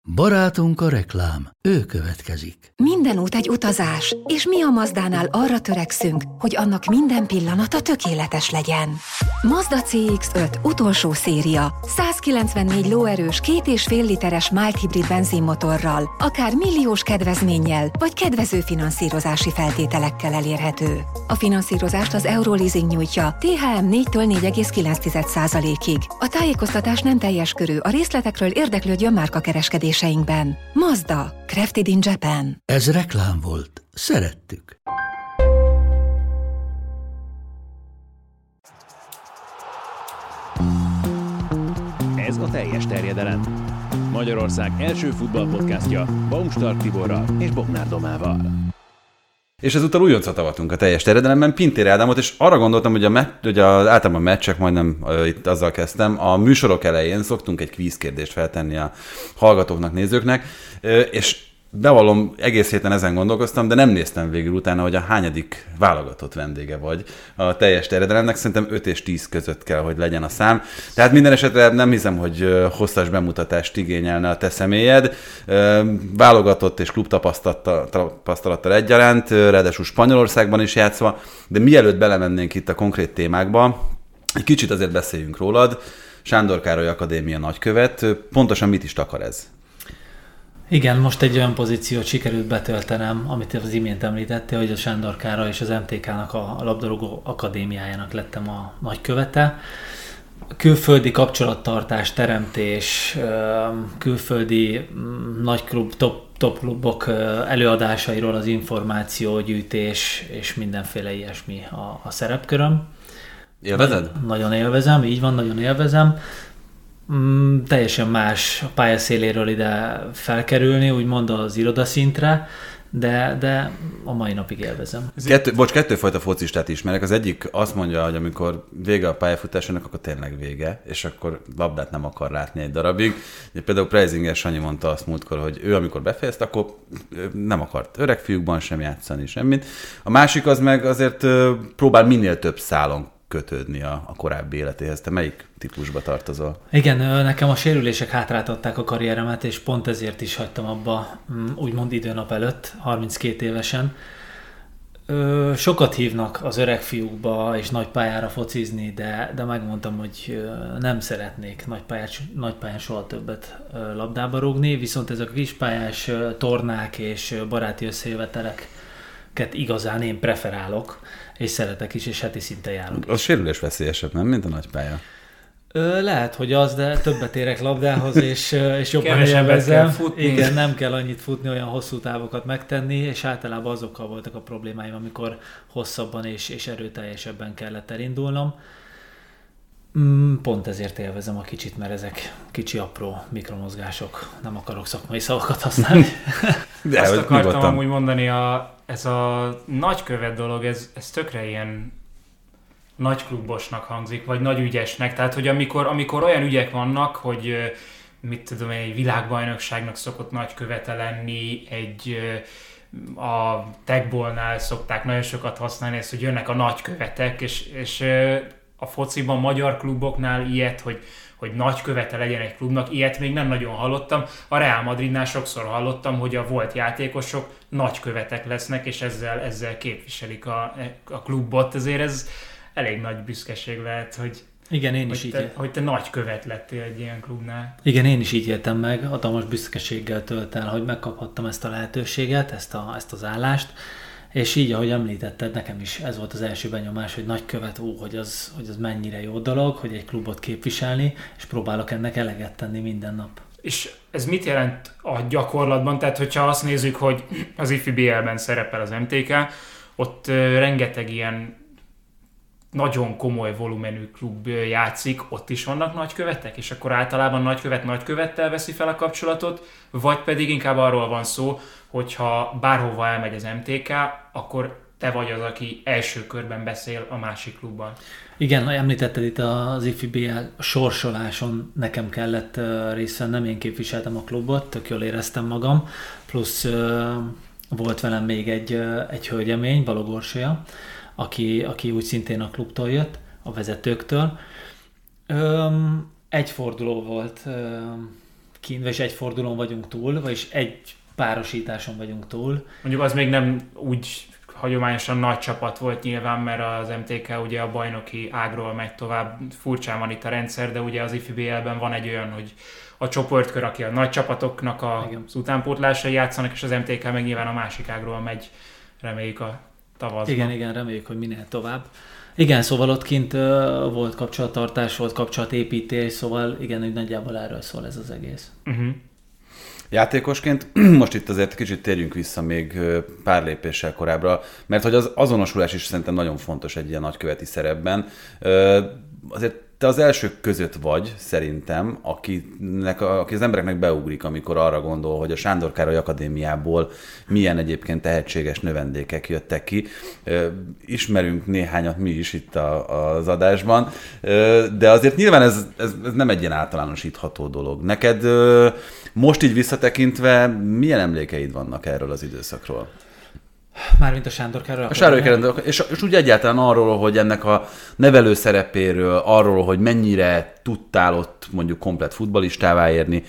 Barátunk a reklám, ő következik. Minden út egy utazás, és mi a Mazdánál arra törekszünk, hogy annak minden pillanata tökéletes legyen. Mazda CX-5 utolsó széria, 194 lóerős, 2,5 literes mild hibrid benzinmotorral, akár milliós kedvezménnyel, vagy kedvező finanszírozási feltételekkel elérhető. A finanszírozást az Euroleasing nyújtja, THM 4-től 4,9%-ig. A tájékoztatás nem teljes körű, a részletekről érdeklődjön márkakereskedéseinkben. Mazda, crafted in Japan. Ez reklám volt. Szerettük. Ez a teljes terjedelem. Magyarország első futballpodcastja Baumstark Tiborral és Bognár Domával. És ezúttal újoncot avatunk a teljes terjedelemben, Pintér Ádámot, és arra gondoltam, hogy általában a meccsek, majdnem itt azzal kezdtem, a műsorok elején szoktunk egy kvízkérdést feltenni a hallgatóknak, nézőknek, és bevallom, egész héten ezen gondolkoztam, de nem néztem végül utána, hogy a hányadik válogatott vendége vagy a teljes terjedelemnek. Szerintem 5 és 10 között kell, hogy legyen a szám. Tehát minden esetre nem hiszem, hogy hosszas bemutatást igényelne a te személyed. Válogatott és klub tapasztalattal egyaránt, ráadásul Spanyolországban is játszva, de mielőtt belemennénk itt a konkrét témákba, egy kicsit azért beszéljünk rólad. Sándor Károly Akadémia nagykövet. Pontosan mit is takar ez? Igen, most egy olyan pozíciót sikerült betöltenem, amit az imént említettél, hogy a Sándor Károly és az MTK-nak a labdarúgó akadémiájának lettem a nagykövete. Külföldi kapcsolattartás, teremtés, külföldi nagyklub, top klubok előadásairól az információgyűjtés és mindenféle ilyesmi a szerepköröm. Élvezed? Nagyon élvezem, így van, nagyon élvezem. Teljesen más a pályaszéléről ide felkerülni, úgymond az irodaszintre, de a mai napig élvezem. Kettőfajta focistát ismerek. Az egyik azt mondja, hogy amikor vége a pályafutásának, akkor tényleg vége, és akkor labdát nem akar látni egy darabig. Például Preisinger Sanyi mondta azt múltkor, hogy ő amikor befejezte, akkor nem akart öregfiúkban sem játszani, semmit. A másik az meg azért próbál minél több szálon kötődni a korábbi életéhez. Te melyik típusba tartozol? Igen, nekem a sérülések hátráltatták a karrieremet, és pont ezért is hagytam abba, úgymond időnap előtt, 32 évesen. Sokat hívnak az öreg fiúkba és nagypályára focizni, de megmondtam, hogy nem szeretnék nagypályán soha többet labdába rúgni, viszont ezek a kispályás tornák és baráti összejöveteleket igazán én preferálok, és szeretek is, és heti szinten járok. Az sérülés veszélyesebb, nem, mint a nagypálya? Lehet, hogy az, de többet érek labdához, és jobban élvezem. Igen, nem kell annyit futni, olyan hosszú távokat megtenni, és általában azokkal voltak a problémáim, amikor hosszabban és erőteljesebben kellett elindulnom. Pont ezért élvezem a kicsit, mert ezek kicsi, apró mikromozgások. Nem akarok szakmai szavakat használni. De azt akartam amúgy mondani, ez a nagykövet dolog, ez tökre ilyen nagyklubosnak hangzik, vagy nagyügyesnek. Tehát, hogy amikor olyan ügyek vannak, hogy mit tudom, egy világbajnokságnak szokott nagykövete lenni, a Techballnál szokták nagyon sokat használni ezt, hogy jönnek a nagykövetek, és a fociban, magyar kluboknál ilyet, hogy nagykövete legyen egy klubnak, ilyet még nem nagyon hallottam. A Real Madridnál sokszor hallottam, hogy a volt játékosok nagykövetek lesznek, és ezzel képviselik a klubot. Ezért ez elég nagy büszkeség lehet, hogy te nagykövet lettél egy ilyen klubnál. Igen, én is így éltem meg, hatalmas büszkeséggel tölt el, hogy megkaphattam ezt a lehetőséget, ezt az állást, és így, ahogy említetted, nekem is ez volt az első benyomás, hogy nagykövet, hogy az mennyire jó dolog, hogy egy klubot képviselni, és próbálok ennek eleget tenni minden nap. És ez mit jelent a gyakorlatban? Tehát, hogyha azt nézzük, hogy az IFBL-ben szerepel az MTK, ott rengeteg ilyen nagyon komoly volumenű klub játszik, ott is vannak nagykövetek, és akkor általában nagykövettel veszi fel a kapcsolatot, vagy pedig inkább arról van szó, hogyha bárhova elmegy az MTK, akkor te vagy az, aki első körben beszél a másik klubban. Igen, említetted itt az IFBL sorsoláson nekem kellett részt vennem, én képviseltem a klubot, tök jól éreztem magam, plusz volt velem még egy hölgyemény, Balog Orsolya, aki úgy szintén a klubtól jött, a vezetőktől. Egy forduló volt kín, és egy fordulón vagyunk túl, vagyis egy párosításon vagyunk túl. Mondjuk az még nem úgy hagyományosan nagy csapat volt nyilván, mert az MTK ugye a bajnoki ágról megy tovább, furcsán van itt a rendszer, de ugye az IFBL-ben van egy olyan, hogy a csoportkör, aki a nagy csapatoknak az utánpótlásai játszanak, és az MTK meg nyilván a másik ágról megy, reméljük a tavaszban. Igen, reméljük, hogy minél tovább. Igen, szóval ott kint volt kapcsolattartás, volt kapcsolatépítés, szóval igen, hogy nagyjából erről szól ez az egész. Játékosként most itt azért kicsit térjünk vissza még pár lépéssel korábbra, mert hogy az azonosulás is szerintem nagyon fontos egy ilyen nagyköveti szerepben. Azért te az elsők között vagy, szerintem, aki az embereknek beugrik, amikor arra gondol, hogy a Sándor Károly Akadémiából milyen egyébként tehetséges növendékek jöttek ki. Ismerünk néhányat mi is itt az adásban, de azért nyilván ez nem egy ilyen általánosítható dolog. Neked most így visszatekintve milyen emlékeid vannak erről az időszakról? Mármint a Sándor Károly Akadémiáról. És úgy egyáltalán arról, hogy ennek a nevelő szerepéről, arról, hogy mennyire tudtál ott mondjuk komplett futballistává érni.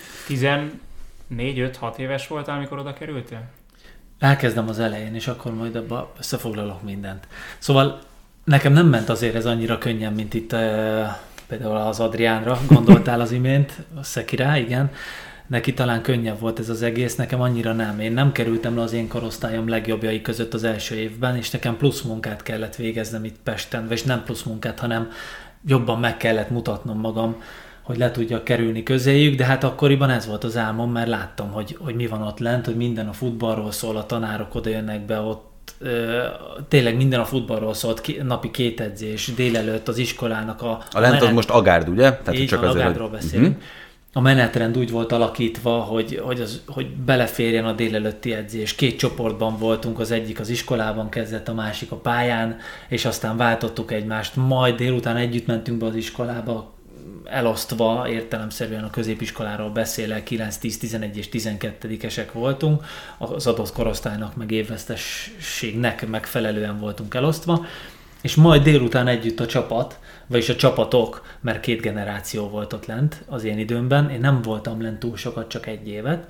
14-5-6 éves voltál, amikor oda kerültél? Elkezdem az elején, és akkor majd abba összefoglalok mindent. Szóval nekem nem ment azért ez annyira könnyen, mint itt például az Adriánra gondoltál az imént, a Szekirá, igen. Neki talán könnyebb volt ez az egész, nekem annyira nem. Én nem kerültem le az én korosztályom legjobbjai között az első évben, és nekem plusz munkát kellett végeznem itt Pesten, vagy nem plusz munkát, hanem jobban meg kellett mutatnom magam, hogy le tudjak kerülni közéjük, de hát akkoriban ez volt az álmom, mert láttam, hogy mi van ott lent, hogy minden a futballról szól, a tanárok oda jönnek be, ott tényleg minden a futballról szólt, napi 2 edzés, délelőtt az iskolának a lent az most Agárd, ugye? Tehát így csak van, azért, Agárdról beszélünk. A menetrend úgy volt alakítva, hogy beleférjen a délelőtti edzés. 2 csoportban voltunk, az egyik az iskolában kezdett, a másik a pályán, és aztán váltottuk egymást. Majd délután együtt mentünk be az iskolába, elosztva, értelemszerűen a középiskoláról beszélek, 9, 10, 11 és 12-esek voltunk, az adott korosztálynak meg évvesztességnek megfelelően voltunk elosztva, és majd délután együtt a csapat, vagyis a csapatok, mert 2 generáció volt ott lent az én időmben, én nem voltam lent túl sokat, csak 1 évet,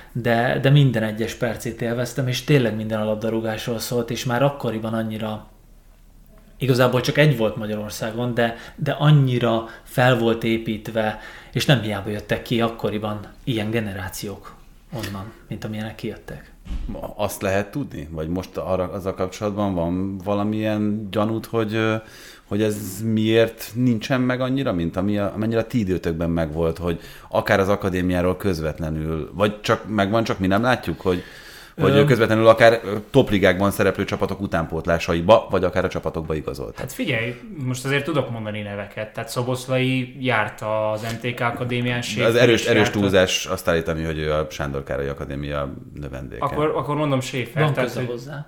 de minden egyes percét élveztem, és tényleg minden a labdarúgásról szólt, és már akkoriban annyira, igazából csak 1 volt Magyarországon, de annyira fel volt építve, és nem hiába jöttek ki akkoriban ilyen generációk onnan, mint amilyenek kijöttek. Azt lehet tudni? Vagy most azzal kapcsolatban van valamilyen gyanút, hogy ez miért nincsen meg annyira, mint amennyire a ti időtökben megvolt, hogy akár az akadémiáról közvetlenül, vagy csak megvan, csak mi nem látjuk, hogy közvetlenül akár topligákban szereplő csapatok utánpótlásaiba, vagy akár a csapatokba igazolt. Hát figyelj, most azért tudok mondani neveket. Tehát Szoboszlai járt az MTK Akadémián. Az erős túlzás azt állítani, hogy ő a Sándor Károly Akadémia növendéke. Akkor mondom Schäfer. Van köze hozzá.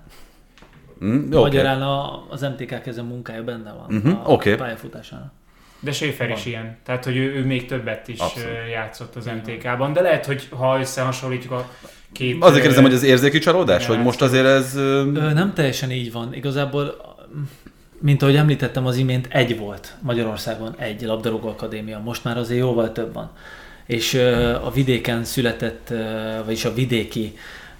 Magyarán az MTK ezen munkája benne van a pályafutásának. De Schäfer is ilyen. Tehát, hogy ő még többet is játszott az MTK-ban. De lehet, hogy ha összehasonlítjuk a 2... Azért kérdezem, hogy az érzéki csalódás, hogy most azért ez... Nem teljesen így van. Igazából, mint ahogy említettem az imént, 1 volt Magyarországon, 1 labdarúgó akadémia. Most már azért jóval több van. És a vidéken született, vagyis a vidéki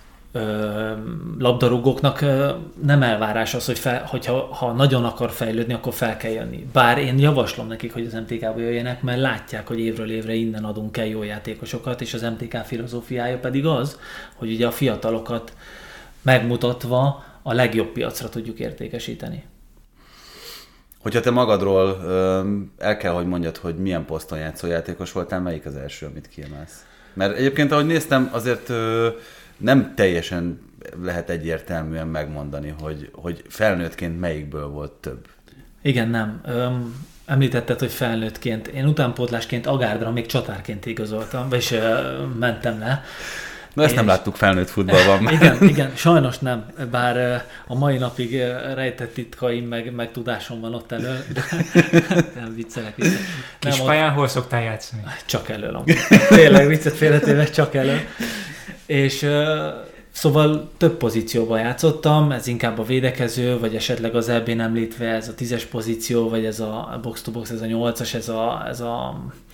labdarúgóknak nem elvárás az, ha nagyon akar fejlődni, akkor fel kell jönni. Bár én javaslom nekik, hogy az MTK-ba jöjjenek, mert látják, hogy évről évre innen adunk el jó játékosokat, és az MTK filozófiája pedig az, hogy ugye a fiatalokat megmutatva a legjobb piacra tudjuk értékesíteni. Hogyha te magadról el kell, hogy mondjad, hogy milyen poszton játszó játékos voltál, melyik az első, amit kiemelsz? Mert egyébként, ahogy néztem, azért nem teljesen lehet egyértelműen megmondani, hogy felnőttként melyikből volt több. Igen, nem. Említetted, hogy felnőttként. Én utánpótlásként Agárdra még csatárként igazoltam, és mentem le. Na ezt nem láttuk felnőtt futballban. Igen, sajnos nem. Bár a mai napig rejtett titkaim, meg tudásom van ott elő. Nem viccelek. Kispályán hol szoktál játszani? Csak elő. Tényleg viccet félretéve, csak elő. És szóval több pozícióban játszottam, ez inkább a védekező, vagy esetleg az EB-n említve ez a 10-es pozíció, vagy ez a box-to-box, ez a 8-as, ez a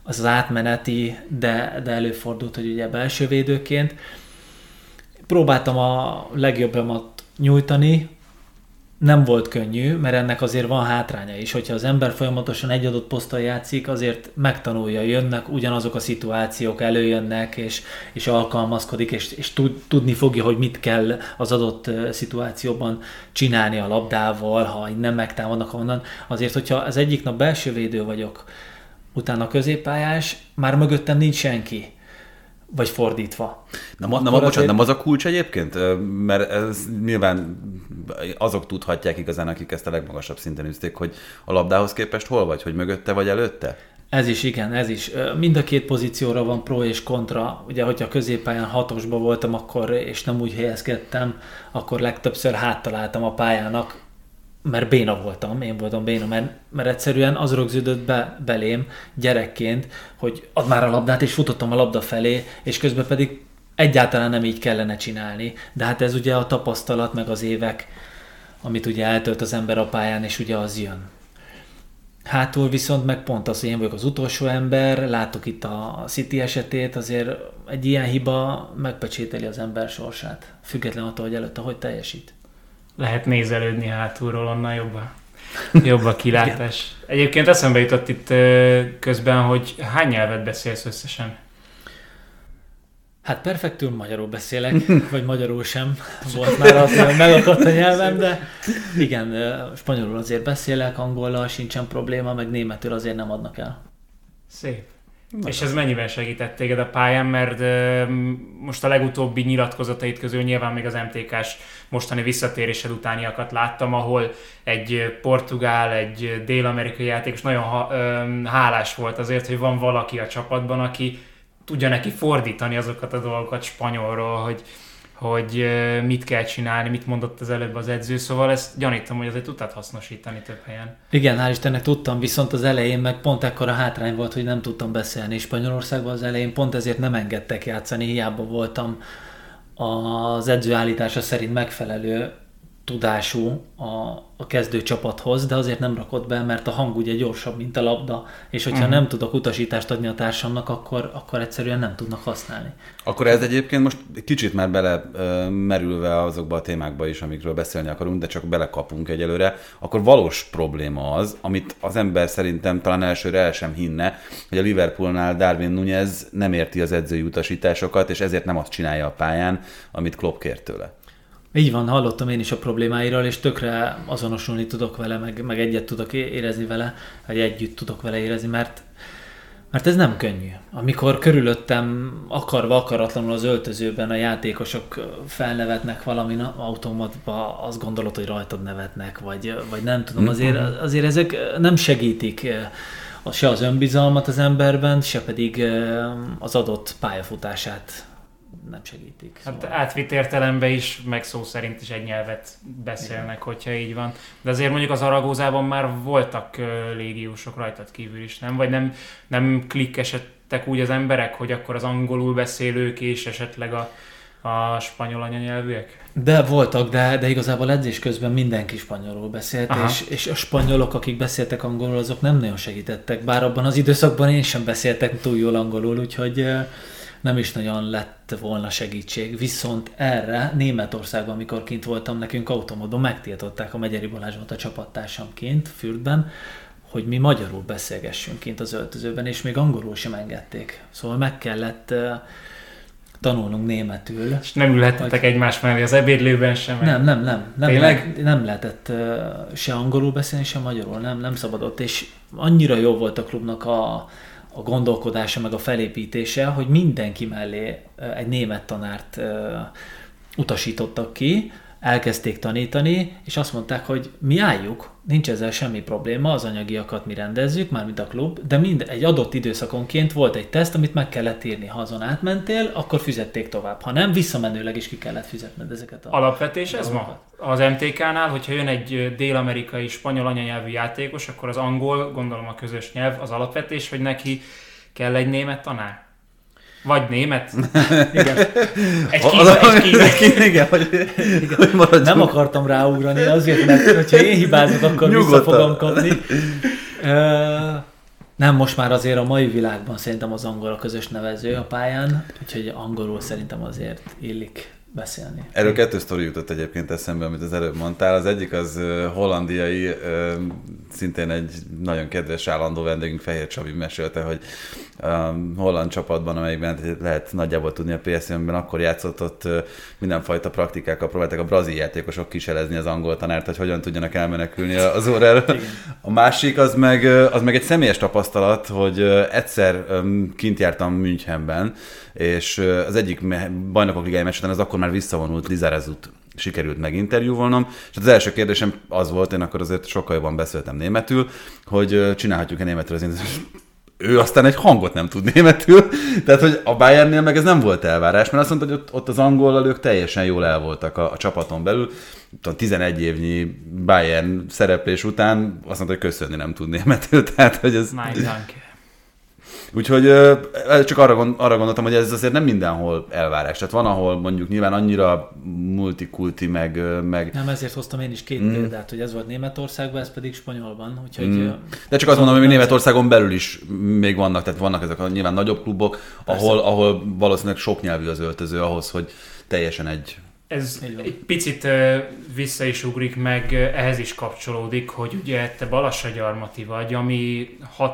az átmeneti, de előfordult, hogy ugye belső védőként. Próbáltam a legjobbamat nyújtani, nem volt könnyű, mert ennek azért van hátránya is, hogyha az ember folyamatosan egy adott poszton játszik, azért megtanulja, jönnek ugyanazok a szituációk, előjönnek, és alkalmazkodik, és tudni fogja, hogy mit kell az adott szituációban csinálni a labdával, ha innen megtámadnak onnan. Azért, hogyha az egyik nap belső védő vagyok, utána középpályás, már mögöttem nincs senki. Vagy fordítva. Nem az a kulcs egyébként? Mert ez nyilván azok tudhatják igazán, akik ezt a legmagasabb szinten üzték, hogy a labdához képest hol vagy, hogy mögötte vagy előtte? Ez is, igen, ez is. Mind a két pozícióra van pro és kontra. Ugye, hogyha a középpályán 6-osban voltam, akkor, és nem úgy helyezkedtem, akkor legtöbbször háttaláltam a pályának, mert béna voltam, én voltam béna, mert egyszerűen az rögződött belém gyerekként, hogy add már a labdát, és futottam a labda felé, és közben pedig egyáltalán nem így kellene csinálni. De hát ez ugye a tapasztalat, meg az évek, amit ugye eltölt az ember a pályán, és ugye az jön. Hátul viszont meg pont az, hogy én vagyok az utolsó ember, látok itt a City esetét, azért egy ilyen hiba megpecsételi az ember sorsát, független attól, hogy előtte hogy teljesít. Lehet nézelődni hátulról, onnan jobb a kilátás. Egyébként eszembe jutott itt közben, hogy hány nyelvet beszélsz összesen? Hát perfektül magyarul beszélek, vagy magyarul sem. Volt már az, hogy megakadt a nyelvem, de igen, spanyolul azért beszélek, angollal sincsen probléma, meg németül azért nem adnak el. Szép. És ez mennyiben segített téged a pályán, mert most a legutóbbi nyilatkozatait közül nyilván még az MTK-s mostani visszatérésed utániakat láttam, ahol egy portugál, egy dél-amerikai játékos nagyon hálás volt azért, hogy van valaki a csapatban, aki tudja neki fordítani azokat a dolgokat spanyolról, hogy mit kell csinálni, mit mondott az előbb az edző, szóval ezt gyanítom, hogy azért tudtad hasznosítani több helyen. Igen, hál' Istennek tudtam, viszont az elején meg pont ekkora hátrány volt, hogy nem tudtam beszélni. Spanyolországban az elején pont ezért nem engedtek játszani, hiába voltam az edző állítása szerint megfelelő tudású a kezdő csapathoz, de azért nem rakott be, mert a hang ugye gyorsabb, mint a labda, és hogyha nem tudok utasítást adni a társamnak, akkor egyszerűen nem tudnak használni. Akkor ez egyébként most kicsit már belemerülve azokba a témákba is, amikről beszélni akarunk, de csak belekapunk egyelőre, akkor valós probléma az, amit az ember szerintem talán elsőre el sem hinne, hogy a Liverpoolnál Darwin Núñez nem érti az edzői utasításokat, és ezért nem azt csinálja a pályán, amit Klopp kért tőle. Így van, hallottam én is a problémáiról, és tökre azonosulni tudok vele, meg egyet tudok érezni vele, vagy együtt tudok vele érezni, mert ez nem könnyű. Amikor körülöttem akarva, akaratlanul az öltözőben a játékosok felnevetnek valamin automatba, azt gondolod, hogy rajtad nevetnek, vagy nem tudom, azért ezek nem segítik se az önbizalmat az emberben, se pedig az adott pályafutását nem segítik. Hát átvitt értelemben is, meg szó szerint is egy nyelvet beszélnek, hogyha így van. De azért mondjuk az Zaragozában már voltak légiósok rajtad kívül is, nem? Vagy nem klikkesedtek úgy az emberek, hogy akkor az angolul beszélők és esetleg a spanyol anyanyelvűek? De voltak, de igazából edzés közben mindenki spanyolul beszélt, és a spanyolok, akik beszéltek angolul, azok nem nagyon segítettek. Bár abban az időszakban én sem beszéltek túl jól angolul, úgyhogy nem is nagyon lett volna segítség. Viszont erre Németországban, amikor kint voltam, nekünk automódon megtiltották, a Megyeri Balázs volt a csapattársam kint, Fürdben, hogy mi magyarul beszélgessünk kint az öltözőben, és még angolul sem engedték. Szóval meg kellett tanulnunk németül. És nem ülhettetek egymás mellé az ebédlőben sem? Nem lehetett se angolul beszélni, se magyarul, nem szabadott. És annyira jó volt a klubnak a gondolkodása, meg a felépítése, hogy mindenki mellé egy német tanárt utasítottak ki, elkezdték tanítani, és azt mondták, hogy mi álljuk, nincs ezzel semmi probléma, az anyagiakat mi rendezzük, mármint a klub, de egy adott időszakonként volt egy teszt, amit meg kellett írni. Ha azon átmentél, akkor fizették tovább. Ha nem, visszamenőleg is ki kellett fizetned ezeket a... Alapvetés ez ma? Az MTK-nál, hogyha jön egy dél-amerikai, spanyol anyanyelvű játékos, akkor az angol, gondolom a közös nyelv, az alapvetés, hogy neki kell egy német tanár? Vagy német? Igen. Egy Igen. Nem akartam ráugrani azért, mert hogyha én hibázok, akkor vissza fogom kapni. Nem, most már azért a mai világban szerintem az angol a közös nevező a pályán, úgyhogy angolul szerintem azért illik beszélni. Erről 2 sztori jutott egyébként eszembe, amit az előbb mondtál. Az egyik az hollandiai, szintén egy nagyon kedves állandó vendégünk, Fehér Csabi mesélte, hogy holland csapatban, amelyikben lehet nagyjából tudni a PSV-ben, akkor játszott, ott mindenfajta praktikákkal próbálták a brazil játékosok kísérlezni az angol tanárt, hogy hogyan tudjanak elmenekülni az óráról. A másik az meg egy személyes tapasztalat, hogy egyszer kint jártam Münchenben, és az egyik bajnokok ligája meccs után az akkor már visszavonult Lizarezut sikerült meginterjúvolnom, és az első kérdésem az volt, én akkor azért sokkal jobban beszéltem németül, hogy csinálhatjuk-e németül az interjút. Ő aztán egy hangot nem tud németül, tehát hogy a Bayernnél meg ez nem volt elvárás, mert azt mondta, hogy ott az angollal ők teljesen jól el voltak a csapaton belül. 11 évnyi Bayern szereplés után azt mondta, hogy köszönni nem tud németül, tehát hogy ez... Úgyhogy csak arra gondoltam, hogy ez azért nem mindenhol elvárás. Tehát van, ahol mondjuk nyilván annyira multikulti, meg... Nem, ezért hoztam én is 2 példát, hogy ez volt Németországban, ez pedig Spanyolban. Úgyhogy, de csak azt mondom, hogy Németországon belül is még vannak, tehát vannak ezek a nyilván nagyobb klubok, ahol valószínűleg sok nyelvű az öltöző ahhoz, hogy teljesen egy... Ez egy picit vissza is ugrik, meg ehhez is kapcsolódik, hogy ugye te Balassagyarmati vagy, ami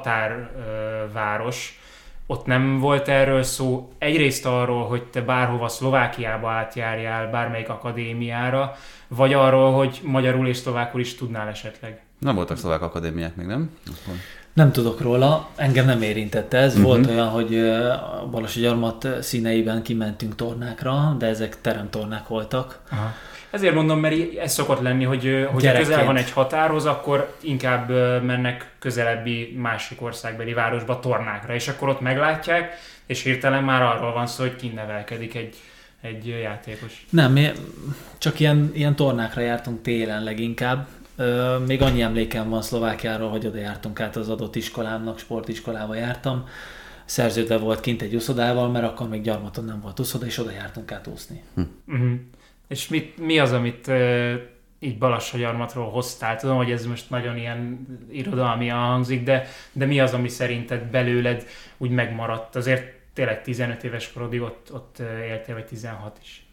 határváros, ott nem volt erről szó. Egyrészt arról, hogy te bárhova Szlovákiába átjárjál, bármelyik akadémiára, vagy arról, hogy magyarul és szlovákul is tudnál esetleg. Nem voltak szlovák akadémiák még, nem? Nem tudok róla, engem nem érintette ez. Volt olyan, hogy a Balassagyarmat színeiben kimentünk tornákra, de ezek teremtornák voltak. Aha. Ezért mondom, mert ez szokott lenni, hogy közel van egy határhoz, akkor inkább mennek közelebbi másik országbeli városba tornákra, és akkor ott meglátják, és hirtelen már arról van szó, hogy kinevelkedik egy játékos. Nem, mi csak ilyen tornákra jártunk télen leginkább. Még annyi emlékem van Szlovákiáról, hogy oda jártunk át az adott iskolámnak, sportiskolába jártam. Szerződve volt kint egy úszodával, mert akkor még Gyarmaton nem volt úszoda, és oda jártunk át úszni. És mi az, amit így Balassagyarmatról hoztál? Tudom, hogy ez most nagyon ilyen irodalmian hangzik, de mi az, ami szerinted belőled úgy megmaradt? Azért tényleg 15 éves korodig ott éltél, vagy 16 is.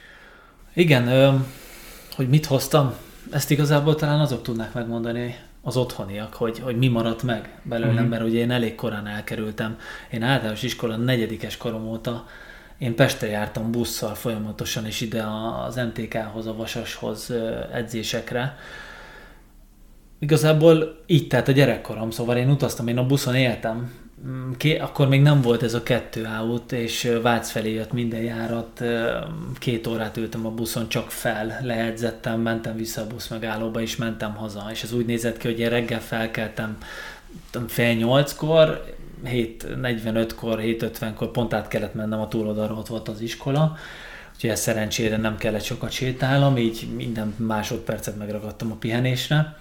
Igen, hogy mit hoztam? Ezt igazából talán azok tudnák megmondani, az otthoniak, hogy mi maradt meg belőlem, mert ugye én elég korán elkerültem. Én általános iskola 4. korom óta én Pestre jártam busszal folyamatosan, és ide az MTK-hoz, a Vasashoz edzésekre. Igazából így telt a gyerekkorom, szóval én utaztam, én a buszon éltem. Akkor még nem volt ez a 2 út, és Vác felé jött minden járat, 2 órát ültem a buszon, csak fel, leedzettem, mentem vissza a buszmegállóba, és mentem haza. És ez úgy nézett ki, hogy én reggel felkeltem 7:30-kor, 7:45-kor, 7:50-kor pont át kellett mennem a túloldalra, ott volt az iskola. Úgyhogy ez szerencsére nem kellett sokat sétálnom, így minden másodpercet megragadtam a pihenésre.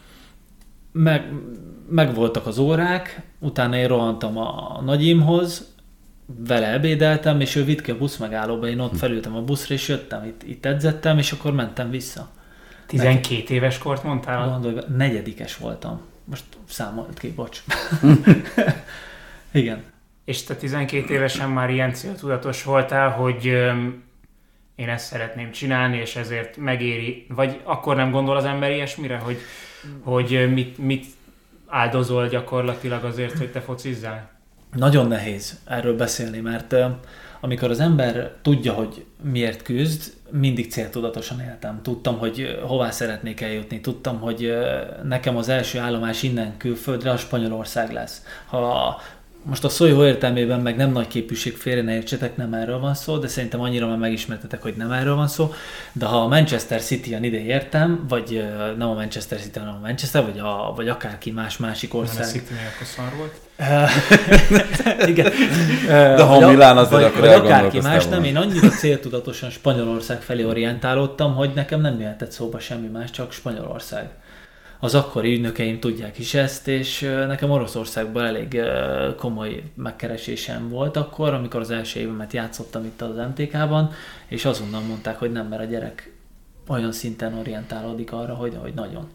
Meg voltak az órák, utána én rohantam a nagyimhoz, vele ebédeltem, és ő vitt ki a buszmegállóba, én ott felültem a buszra, és jöttem, itt edzettem, és akkor mentem vissza. 12 éves kort mondtál? Gondolj, 4. voltam. Most számolt ki, bocs. Igen. És te 12 évesen már ilyen céltudatos voltál, hogy én ezt szeretném csinálni, és ezért megéri, vagy akkor nem gondol az ember ilyesmire, hogy mit áldozol gyakorlatilag azért, hogy te focizzál? Nagyon nehéz erről beszélni, mert amikor az ember tudja, hogy miért küzd, mindig céltudatosan éltem. Tudtam, hogy hová szeretnék eljutni. Tudtam, hogy nekem az első állomás innen külföldre a Spanyolország lesz. Most a szó jó értelmében meg nem nagy képűség, félre ne értsetek, nem erről van szó, de szerintem annyira már megismertetek, hogy nem erről van szó. De ha a Manchester City-en ide értem, vagy nem a Manchester City, hanem a Manchester, vagy akárki másik ország. A City akkor szar volt. Igen. De ha Milán azért akkor akárki más, nem, én annyira céltudatosan Spanyolország felé orientálódtam, hogy nekem nem jöhetett szóba semmi más, csak Spanyolország. Az akkori ügynökeim tudják is ezt, és nekem Oroszországban elég komoly megkeresésem volt akkor, amikor az első évemet játszottam itt az MTK-ban, és azonnal mondták, hogy nem, mert a gyerek olyan szinten orientálódik arra, hogy nagyon.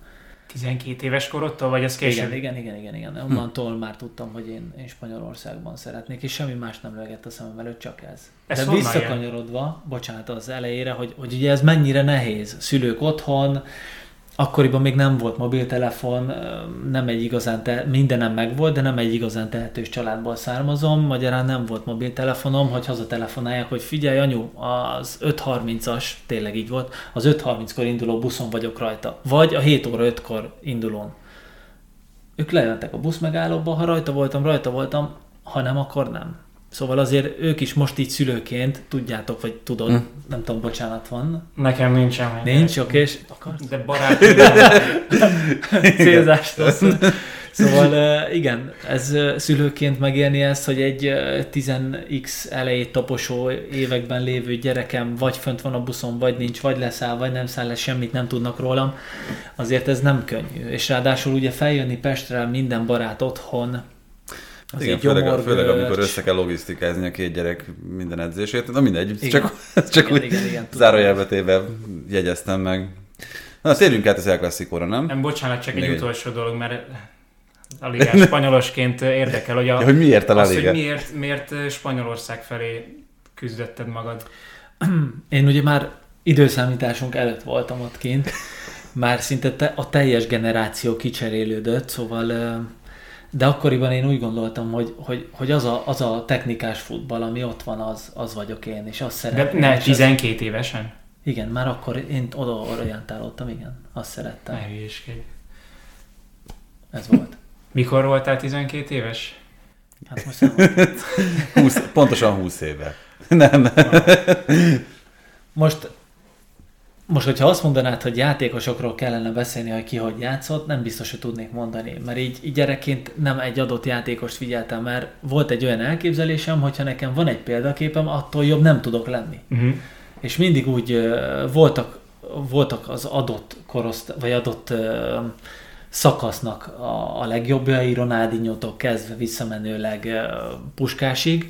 12 éves korodtól, vagy az később? Igen. Onnantól már tudtam, hogy én Spanyolországban szeretnék, és semmi más nem lögett a szemem előtt, csak ez. De visszakanyarodva, bocsánat, az elejére, hogy ugye ez mennyire nehéz. Szülők otthon, akkoriban még nem volt mobiltelefon, nem egy igazán, mindenem megvolt, de nem egy igazán tehetős családból származom, magyarán nem volt mobiltelefonom, hogy hazatelefonálják, hogy figyelj anyu, az 5:30-as, tényleg így volt, az 5:30-kor induló buszon vagyok rajta, vagy a 7 óra 5-kor indulón. Ők lejöttek a buszmegállóba, ha rajta voltam, ha nem, akkor nem. Szóval azért ők is most így szülőként, tudjátok, vagy tudod, nem tudom, bocsánat van. Nekem nincsen. Nincs, oké, és akarsz? De barátom. Célzástól. Szóval igen, ez szülőként megélni ezt, hogy egy 10x elejét taposó években lévő gyerekem vagy fönt van a buszon, vagy nincs, vagy leszáll, vagy nem száll le, semmit nem tudnak rólam, azért ez nem könnyű. És ráadásul ugye feljönni Pestre minden barát otthon, igen, főleg amikor össze kell logisztikázni a két gyerek minden edzését. Na mindegy, igen. csak úgy zárójelbe téve jegyeztem meg. Na, térjünk át az El Clasicóra, nem? Nem, bocsánat, csak egy utolsó dolog, mert a ligás spanyolosként érdekel, hogy, hogy miért a La Liga? Hogy miért Spanyolország felé küzdötted magad? Én ugye már időszámításunk előtt voltam ott kint, már szinte a teljes generáció kicserélődött, szóval... De akkoriban én úgy gondoltam, hogy az a technikás futball, ami ott van, az vagyok én, és azt szeretném. De ne, 12 évesen? Igen, már akkor én oda orientálódtam, igen, azt szerettem. Ne hülyéskedj. Ez volt. Mikor voltál 12 éves? Hát most nem. Pontosan 20 éve. Nem. Most, hogyha azt mondanád, hogy játékosokról kellene beszélni, hogy ki hogy játszott, nem biztos, hogy tudnék mondani. Mert így gyerekként nem egy adott játékost figyeltem, mert volt egy olyan elképzelésem, hogyha nekem van egy példaképem, attól jobb nem tudok lenni. És mindig úgy voltak az adott vagy adott szakasznak a legjobbjai, Ronaldinho-tól kezdve visszamenőleg Puskásig,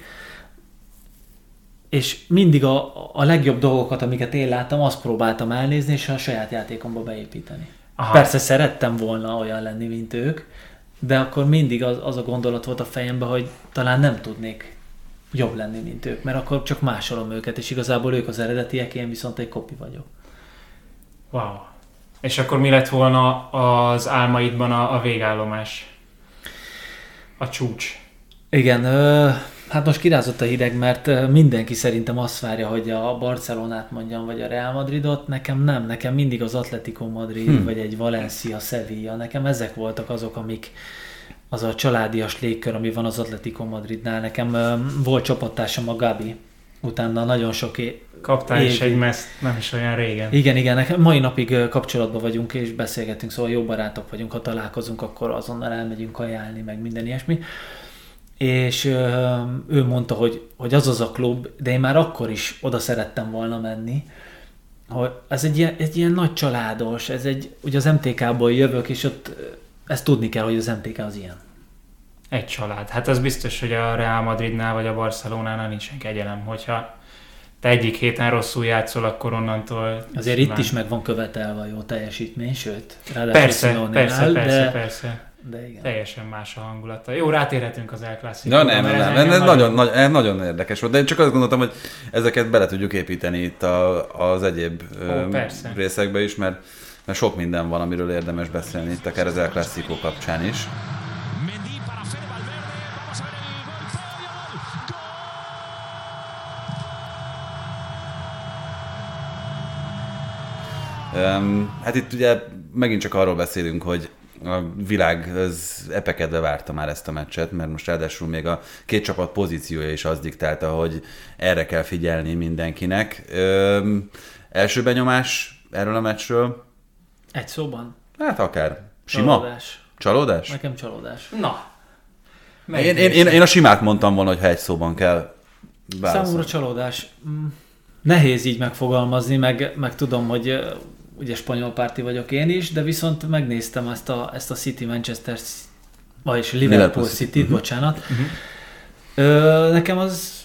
és mindig a legjobb dolgokat, amiket én láttam, azt próbáltam elnézni, és a saját játékomba beépíteni. Aha. Persze szerettem volna olyan lenni, mint ők, de akkor mindig az a gondolat volt a fejemben, hogy talán nem tudnék jobb lenni, mint ők, mert akkor csak másolom őket, és igazából ők az eredetiek, én viszont egy kopi vagyok. Wow. És akkor mi lett volna az álmaidban a végállomás? A csúcs? Igen, hát most kirázott a hideg, mert mindenki szerintem azt várja, hogy a Barcelonát mondjam, vagy a Real Madridot. Nekem nem, nekem mindig az Atletico Madrid, vagy egy Valencia, Sevilla. Nekem ezek voltak azok, amik az a családias légkör, ami van az Atletico Madridnál. Nekem volt csapattársam a Gabi, utána nagyon sok kaptál is egy meszt, nem is olyan régen. Igen, nekem mai napig kapcsolatban vagyunk, és beszélgetünk, szóval jó barátok vagyunk, ha találkozunk, akkor azonnal elmegyünk kajálni, meg minden ilyesmi. És ő mondta, hogy az a klub, de én már akkor is oda szerettem volna menni, hogy ez egy ilyen nagy családos, ugye az MTK-ból jövök, és ott ezt tudni kell, hogy az MTK az ilyen. Egy család. Hát az biztos, hogy a Real Madridnál vagy a Barcelonánál nincsen kegyelem, hogyha te egyik héten rosszul játszol, akkor onnantól... Azért itt is meg van követelve a jó teljesítmény, sőt, ráadásul persze. De igen. Teljesen más a hangulata. Jó, rátérhetünk az El Clasicóra. Nem, ez nagyon érdekes volt, de én csak azt gondoltam, hogy ezeket bele tudjuk építeni itt az egyéb részekbe is, mert sok minden van, amiről érdemes beszélni itt, akár az El Clásico kapcsán is. Hát itt ugye megint csak arról beszélünk, hogy a világ az epekedve várta már ezt a meccset, mert most ráadásul még a két csapat pozíciója is azt diktálta, hogy erre kell figyelni mindenkinek. Első benyomás erről a meccsről? Egy szóban? Hát akár. Sima? Csalódás? Nekem csalódás. Na. Én a simát mondtam volna, hogy ha egy szóban kell válaszolni. Számomra csalódás. Nehéz így megfogalmazni, meg tudom, hogy ugye spanyol párti vagyok én is, de viszont megnéztem ezt a City Manchester, vagyis Liverpool City-t, bocsánat. Nekem az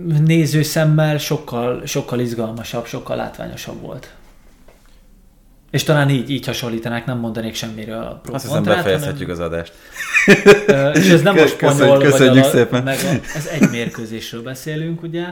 nézőszemmel sokkal izgalmasabb, sokkal látványosabb volt. És talán így hasonlítanák, nem mondanék semmiről a pro. Azt hiszem, befejezhetjük az adást. És ez nem a spanyol, köszönjük szépen. Ez egy mérkőzésről beszélünk, ugye.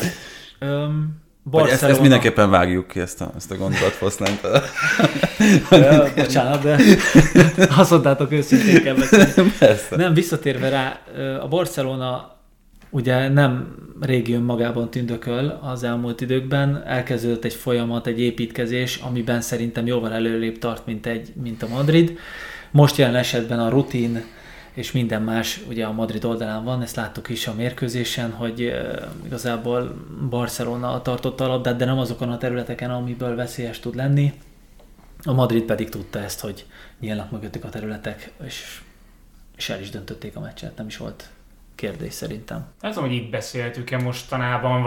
Ezt mindenképpen vágjuk ki, ezt a gondolatfoszlányt. Bocsánat, de azt mondtátok, őszintén kell beszélni. Nem, visszatérve rá, a Barcelona ugye nem régi önmagában tündököl az elmúlt időkben, elkezdődött egy folyamat, egy építkezés, amiben szerintem jóval előrébb tart, mint a Madrid. Most jelen esetben a rutin és minden más ugye a Madrid oldalán van, ezt láttuk is a mérkőzésen, hogy igazából Barcelona tartotta a labdát, de nem azokon a területeken, amiből veszélyes tud lenni. A Madrid pedig tudta ezt, hogy nyílnak mögöttük a területek, és el is döntötték a meccset, nem is volt kérdés szerintem. Nem tudom, hogy itt beszéltük-e mostanában,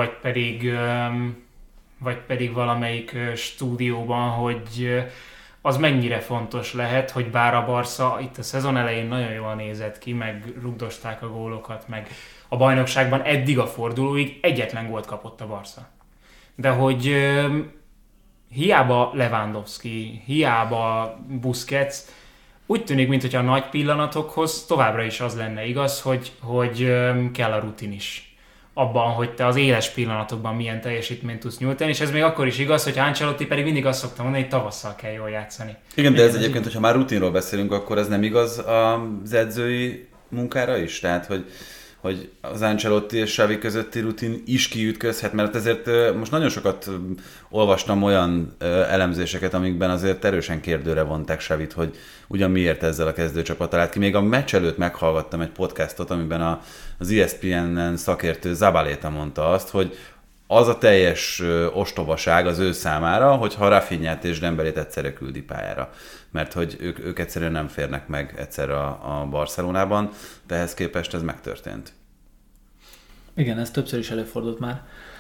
vagy pedig valamelyik stúdióban, hogy az mennyire fontos lehet, hogy bár a Barca itt a szezon elején nagyon jól nézett ki, meg rugdosták a gólokat, meg a bajnokságban eddig a fordulóig egyetlen gólt kapott a Barca. De hogy hiába Lewandowski, hiába Busquets, úgy tűnik, mintha a nagy pillanatokhoz továbbra is az lenne igaz, hogy kell a rutin is. Abban, hogy te az éles pillanatokban milyen teljesítményt tudsz nyújtani, és ez még akkor is igaz, hogy Ancelotti pedig mindig azt szokta mondani, hogy tavasszal kell jól játszani. Igen, de ez egyébként, hogyha már rutinról beszélünk, akkor ez nem igaz az edzői munkára is? Tehát, hogy az Ancelotti és Xavi közötti rutin is kiütközhet, mert ezért most nagyon sokat olvastam olyan elemzéseket, amikben azért erősen kérdőre vonták Xavit, hogy ugyan miért ezzel a kezdőcsapattal állt ki. Még a meccs előtt meghallgattam egy podcastot, amiben az ESPN-en szakértő Zabaleta mondta azt, hogy az a teljes ostobaság az ő számára, hogyha Rafinhát és Dembélét egyszerre küldi pályára. Mert hogy ők egyszerűen nem férnek meg egyszerre a Barcelonában, de ehhez képest ez megtörtént. Igen, ez többször is előfordult már.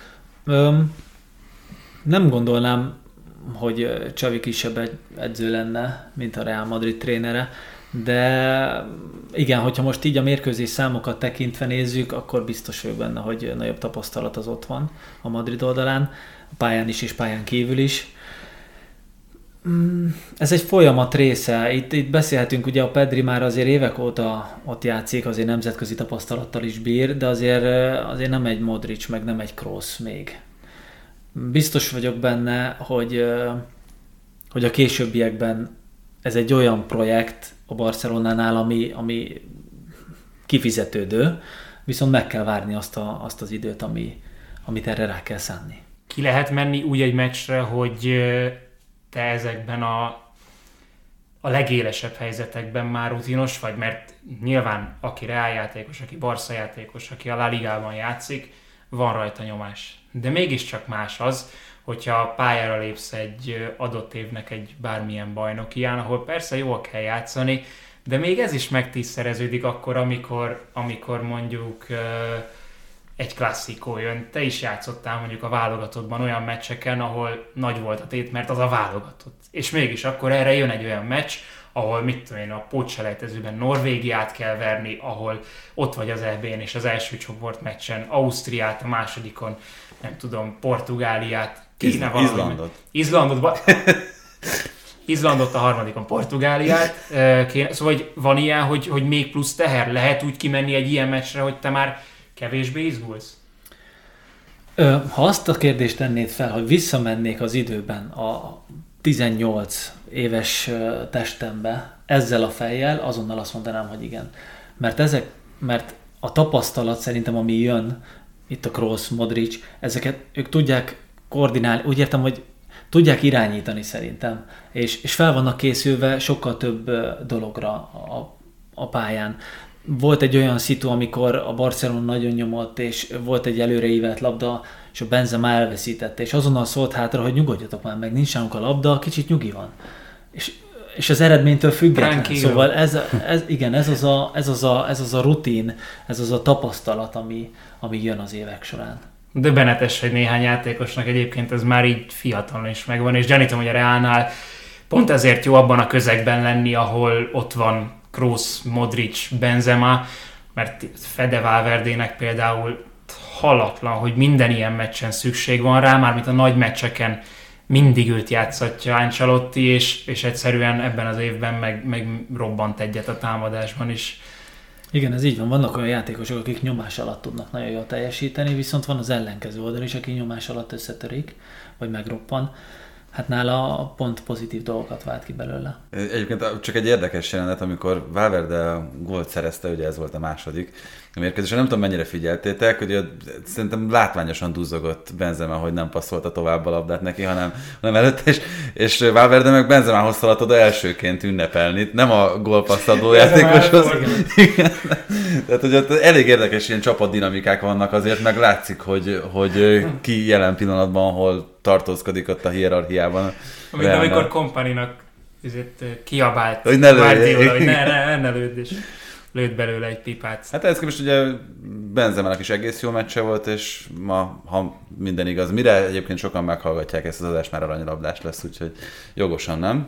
Nem gondolnám, hogy Xavi kisebb edző lenne, mint a Real Madrid trénere, de igen, hogyha most így a mérkőzés számokat tekintve nézzük, akkor biztos vagyok benne, hogy nagyobb tapasztalat az ott van a Madrid oldalán, a pályán is és pályán kívül is. Ez egy folyamat része. Itt beszélhetünk, ugye a Pedri már azért évek óta ott játszik, azért nemzetközi tapasztalattal is bír, de azért nem egy Modric, meg nem egy Kroos még. Biztos vagyok benne, hogy a későbbiekben ez egy olyan projekt a Barcelonánál, ami kifizetődő, viszont meg kell várni azt az időt, amit erre rá kell szánni. Ki lehet menni úgy egy meccsre, hogy te ezekben a legélesebb helyzetekben már rutinos vagy, mert nyilván aki Real játékos, aki Barca játékos, aki a La Ligában játszik, van rajta nyomás. De mégiscsak más az, hogyha pályára lépsz egy adott évnek egy bármilyen bajnokián, ahol persze jól kell játszani, de még ez is megtízszereződik akkor, amikor mondjuk egy klasszikó jön. Te is játszottál mondjuk a válogatottban olyan meccseken, ahol nagy volt a tét, mert az a válogatott. És mégis akkor erre jön egy olyan meccs, ahol mit tudom én, a pótselejtezőben Norvégiát kell verni, ahol ott vagy az EB-n és az első csoportmeccsen Ausztriát, a másodikon, nem tudom, Portugáliát, Izlandot, a harmadikon Portugáliát. Szóval van ilyen, hogy még plusz teher? Lehet úgy kimenni egy ilyen meccsre, hogy te már kevésbé izgulsz? Ha azt a kérdést tennéd fel, hogy visszamennék az időben a 18 éves testembe ezzel a fejjel, azonnal azt mondanám, hogy igen. Mert a tapasztalat szerintem, ami jön, itt a Kroos, Modric, ezeket ők tudják koordinálni, úgy értem, hogy tudják irányítani szerintem, és fel vannak készülve sokkal több dologra a pályán. Volt egy olyan szitu, amikor a Barcelona nagyon nyomott, és volt egy előreívelt labda, és a Benzema elveszítette, és azonnal szólt hátra, hogy nyugodjatok már meg, nincs nálunk a labda, kicsit nyugi van. És az eredménytől független. Szóval ez az a rutin, ez az a tapasztalat, ami jön az évek során. Döbbenetes, hogy néhány játékosnak egyébként ez már így fiatalon is megvan, és gyanítom, hogy a Realnál pont ezért jó abban a közegben lenni, ahol ott van Kroos, Modric, Benzema, mert Fede Valverdének például hallatlan, hogy minden ilyen meccsen szükség van rá, mármint a nagy meccseken mindig őt játszatja Ancelotti, és egyszerűen ebben az évben meg robbant egyet a támadásban is. Igen, ez így van. Vannak olyan játékosok, akik nyomás alatt tudnak nagyon jól teljesíteni, viszont van az ellenkező oldal is, aki nyomás alatt összetörik, vagy megroppan. Hát nála pont pozitív dolgokat vált ki belőle. Egyébként csak egy érdekes jelenet, amikor Valverde gólt szerezte, ugye ez volt a második mérkőzésen, nem tudom mennyire figyeltétek, hogy szerintem látványosan duzzogott Benzema, hogy nem passzolta tovább a labdát neki, hanem előtte, és Valverde meg Benzemához szaladt oda elsőként ünnepelni, nem a gólpasszadó játékoshoz. Tehát ugye elég érdekes ilyen csapatdinamikák vannak azért, meg látszik, hogy ki jelen pillanatban hol tartózkodik ott a hierarchiában. Amikor Kompanynak kiabált hogy ne Guardiola, hogy ne lőd, és lőtt belőle egy pipát. Hát ehhez képest ugye Benzemának is egész jó meccse volt, és ma, ha minden igaz, mire egyébként sokan meghallgatják ezt az adást, már aranylabdás lesz, úgyhogy jogosan, nem?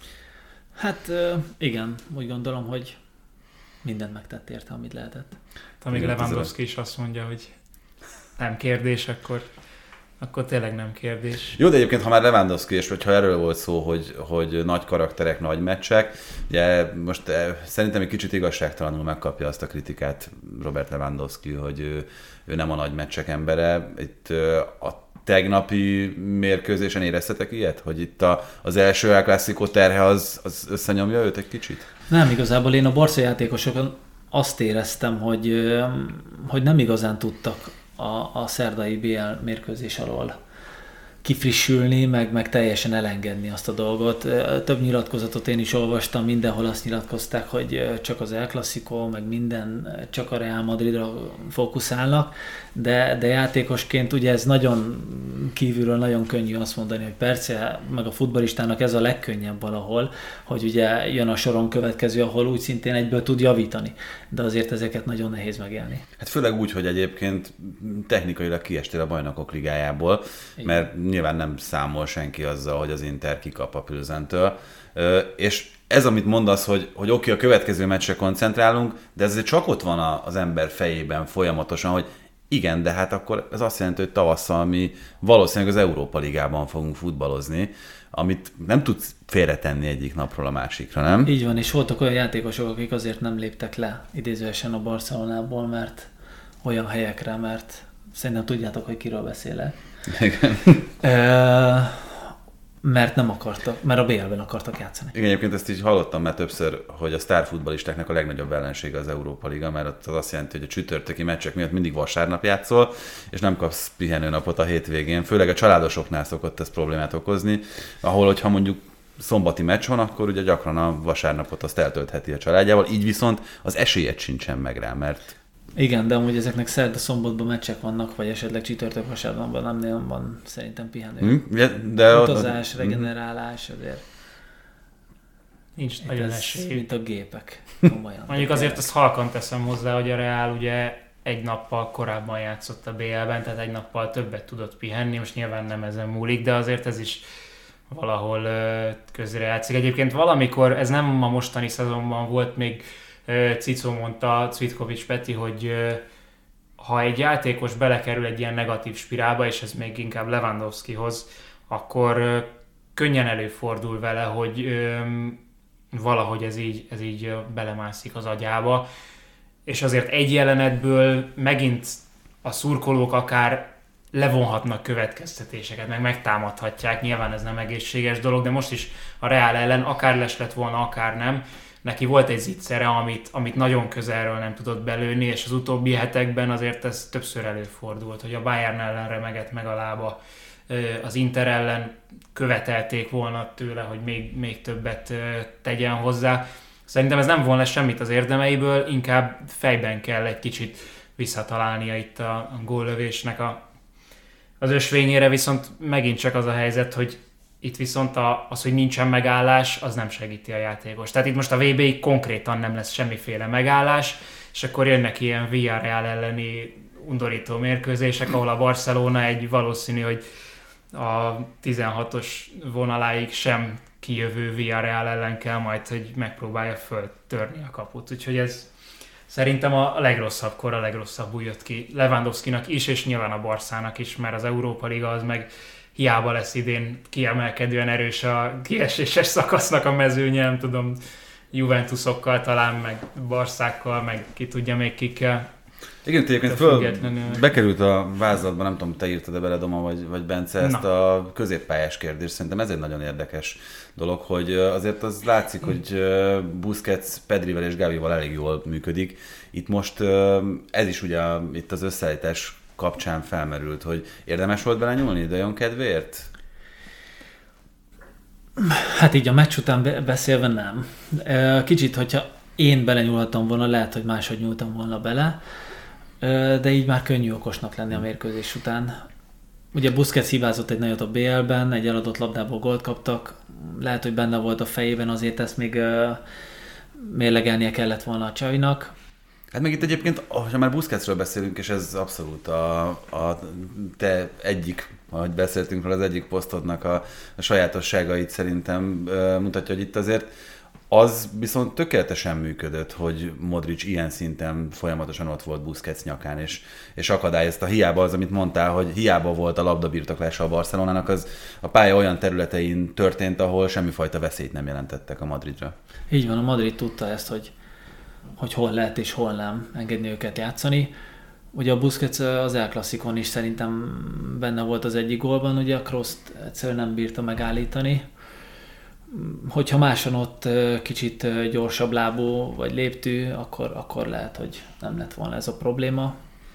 Hát igen, úgy gondolom, hogy mindent megtett érte, amit lehetett. Amíg Lewandowski is azt mondja, hogy nem kérdés, akkor tényleg nem kérdés. Jó, de egyébként, ha már Lewandowski, és hogyha erről volt szó, hogy nagy karakterek, nagy meccsek, ugye most szerintem egy kicsit igazságtalanul megkapja azt a kritikát Robert Lewandowski, hogy ő nem a nagy meccsek embere. Itt a tegnapi mérkőzésen éreztetek ilyet? Hogy itt az első El Clásico terhe az összenyomja őt egy kicsit? Nem, igazából én a Barca játékosokon azt éreztem, hogy nem igazán tudtak a szerdai BL mérkőzés alól kifrissülni, meg teljesen elengedni azt a dolgot. Több nyilatkozatot én is olvastam, mindenhol azt nyilatkozták, hogy csak az El Clásico, meg minden, csak a Real Madridra fókuszálnak, de játékosként ugye ez nagyon kívülről nagyon könnyű azt mondani, hogy persze, meg a futballistának ez a legkönnyebb valahol, hogy ugye jön a soron következő, ahol úgy szintén egyből tud javítani, de azért ezeket nagyon nehéz megélni. Hát főleg úgy, hogy egyébként technikailag kiestél a Bajnokok Ligájából, mert nyilván nem számol senki azzal, hogy az Inter kikap a Pilsentől, és ez, amit mondasz, hogy oké, a következő meccsre koncentrálunk, de ez csak ott van az ember fejében folyamatosan, hogy igen, de hát akkor ez azt jelenti, hogy tavasszal mi valószínűleg az Európa Ligában fogunk futballozni, amit nem tudsz félretenni egyik napról a másikra, nem? Így van, és voltak olyan játékosok, akik azért nem léptek le idézőesen a Barcelonából, mert olyan helyekre, mert szerintem tudjátok, hogy kiről beszélek. Igen. Mert nem akartak, mert a BL-ben akartak játszani. Igen, egyébként ezt így hallottam már többször, hogy a sztárfutballistáknak a legnagyobb ellensége az Európa Liga, mert az azt jelenti, hogy a csütörtöki meccsek miatt mindig vasárnap játszol, és nem kapsz pihenőnapot a hétvégén. Főleg a családosoknál szokott ez problémát okozni, ahol, hogyha mondjuk szombati meccs van, akkor ugye gyakran a vasárnapot azt eltöltheti a családjával, így viszont az esélyed sincsen meg rá, mert... Igen, de amúgy ezeknek szerda-szombatban meccsek vannak, vagy esetleg csütörtök-vasárnapban nem van szerintem pihenő. De utazás, regenerálás, azért. Nincs nagyon esély. Mint a gépek. Mondjuk azért azt halkan teszem hozzá, hogy a Real ugye egy nappal korábban játszott a BL-ben, tehát egy nappal többet tudott pihenni, most nyilván nem ezen múlik, de azért ez is valahol közrejátszik. Egyébként valamikor, ez nem a mostani szezonban volt, még Cicó mondta, Cvitkovics Peti, hogy ha egy játékos belekerül egy ilyen negatív spirálba, és ez még inkább Lewandowskihoz, akkor könnyen előfordul vele, hogy valahogy ez így belemászik az agyába. És azért egy jelenetből megint a szurkolók akár levonhatnak következtetéseket, meg megtámadhatják. Nyilván ez nem egészséges dolog, de most is a Real ellen akár les lett volna, akár nem. Neki volt egy zicsere, amit nagyon közelről nem tudott belőni, és az utóbbi hetekben azért ez többször előfordult, hogy a Bayern ellen remegett meg a lába, az Inter ellen követelték volna tőle, hogy még többet tegyen hozzá. Szerintem ez nem volna semmit az érdemeiből, inkább fejben kell egy kicsit visszatalálnia itt a góllövésnek az ösvényére, viszont megint csak az a helyzet, hogy itt viszont az, hogy nincsen megállás, az nem segíti a játékos. Tehát itt most a VB-ig konkrétan nem lesz semmiféle megállás, és akkor jönnek ilyen Villarreal elleni undorító mérkőzések, ahol a Barcelona egy valószínű, hogy a 16-os vonaláig sem kijövő Villarreal ellen kell majd, hogy megpróbálja föltörni a kaput. Úgyhogy ez szerintem a legrosszabbkor a legrosszabbul jött ki Lewandowskinak is, és nyilván a Barszának is, mert az Európa Liga az meg hiába lesz idén kiemelkedően erős a kieséses szakasznak a mezőnye, nem tudom, Juventusokkal talán, meg Barszákkal, meg ki tudja még kikkel. Igen, egyébként bekerült a vázlatba, nem tudom, te írtad-e bele, Doma vagy Bence, ezt a középpályás kérdést. Szerintem ez egy nagyon érdekes dolog, hogy azért az látszik, hogy Busquets Pedrivel és Gavival elég jól működik. Itt most ez is ugye itt az összeállítás kapcsán felmerült, hogy érdemes volt belenyúlni De Jong kedvéért? Hát így a meccs után beszélve nem. Kicsit, hogyha én belenyúlhattam volna, lehet, hogy máshogy nyúltam volna bele, de így már könnyű okosnak lenni a mérkőzés után. Ugye Busquets hibázott egy nagyot a BL-ben, egy eladott labdából gólt kaptak, lehet, hogy benne volt a fejében, azért ezt még mérlegelnie kellett volna a Xavinak. Hát meg itt egyébként, ha már Busquetsről beszélünk, és ez abszolút a te egyik, ahogy beszéltünk róla, az egyik posztodnak a sajátosságait szerintem mutatja, hogy itt azért az viszont tökéletesen működött, hogy Modric ilyen szinten folyamatosan ott volt Busquets nyakán, és akadályozta. Hiába az, amit mondtál, hogy hiába volt a labdabirtoklása a Barcelonának, az a pálya olyan területein történt, ahol semmifajta veszélyt nem jelentettek a Madridra. Így van, a Madrid tudta ezt, hogy hol lehet és hol nem engedni őket játszani. Ugye a Busquets az El Clasicón is szerintem benne volt az egyik gólban, ugye a Krooszt egyszerűen nem bírta megállítani. Hogyha máson ott kicsit gyorsabb lábú vagy léptű, akkor lehet, hogy nem lett volna ez a probléma.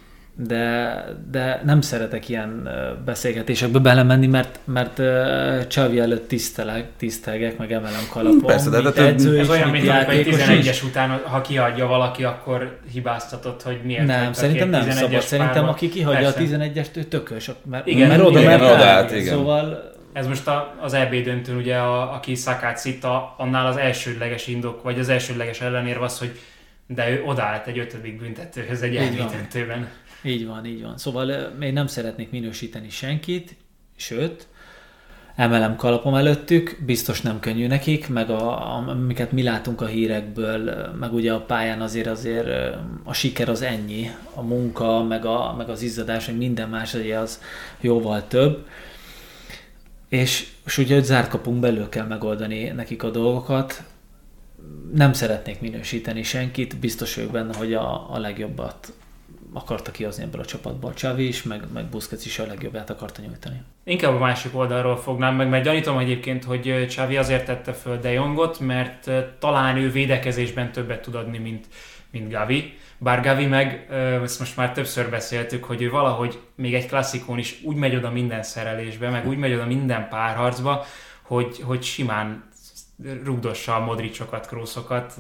De nem szeretek ilyen beszélgetésekbe belemenni, mert Xavi előtt tisztelgek, meg emelem kalapom. Persze, de edző ez olyan, mint amikor egy 11-es is. után, ha kiadja valaki, akkor hibáztatod, hogy miért. Nem, szerintem nem szabad. Szerintem aki kihagyja persze. a 11-est, ő tökös. Mert oda állt. Szóval... Ez most az EB döntőn, ugye, aki Sakát szitta, annál az elsődleges indok, vagy az elsődleges ellenérv az, hogy de ő odaállt egy 5. büntetőhöz egy EB döntőben. Így van. Szóval még nem szeretnék minősíteni senkit, sőt, emelem kalapom előttük, biztos nem könnyű nekik, meg amiket mi látunk a hírekből, meg ugye a pályán azért a siker az ennyi, a munka, meg az izzadás, meg minden más az jóval több. És ugye zárt kapunk belül kell megoldani nekik a dolgokat. Nem szeretnék minősíteni senkit, biztos vagyok benne, hogy a legjobbat akarta kihozni ebből a csapatból Xavi is, meg Busquets is a legjobbát akarta nyújtani. Inkább a másik oldalról fognám meg, mert gyanítom egyébként, hogy Xavi azért tette föl De Jongot, mert talán ő védekezésben többet tud adni, mint Gavi. Bár Gavi meg, ezt most már többször beszéltük, hogy ő valahogy még egy klasszikón is úgy megy oda minden szerelésbe, meg úgy megy oda minden párharcba, hogy simán rugdossa a Modricokat, Kroosokat,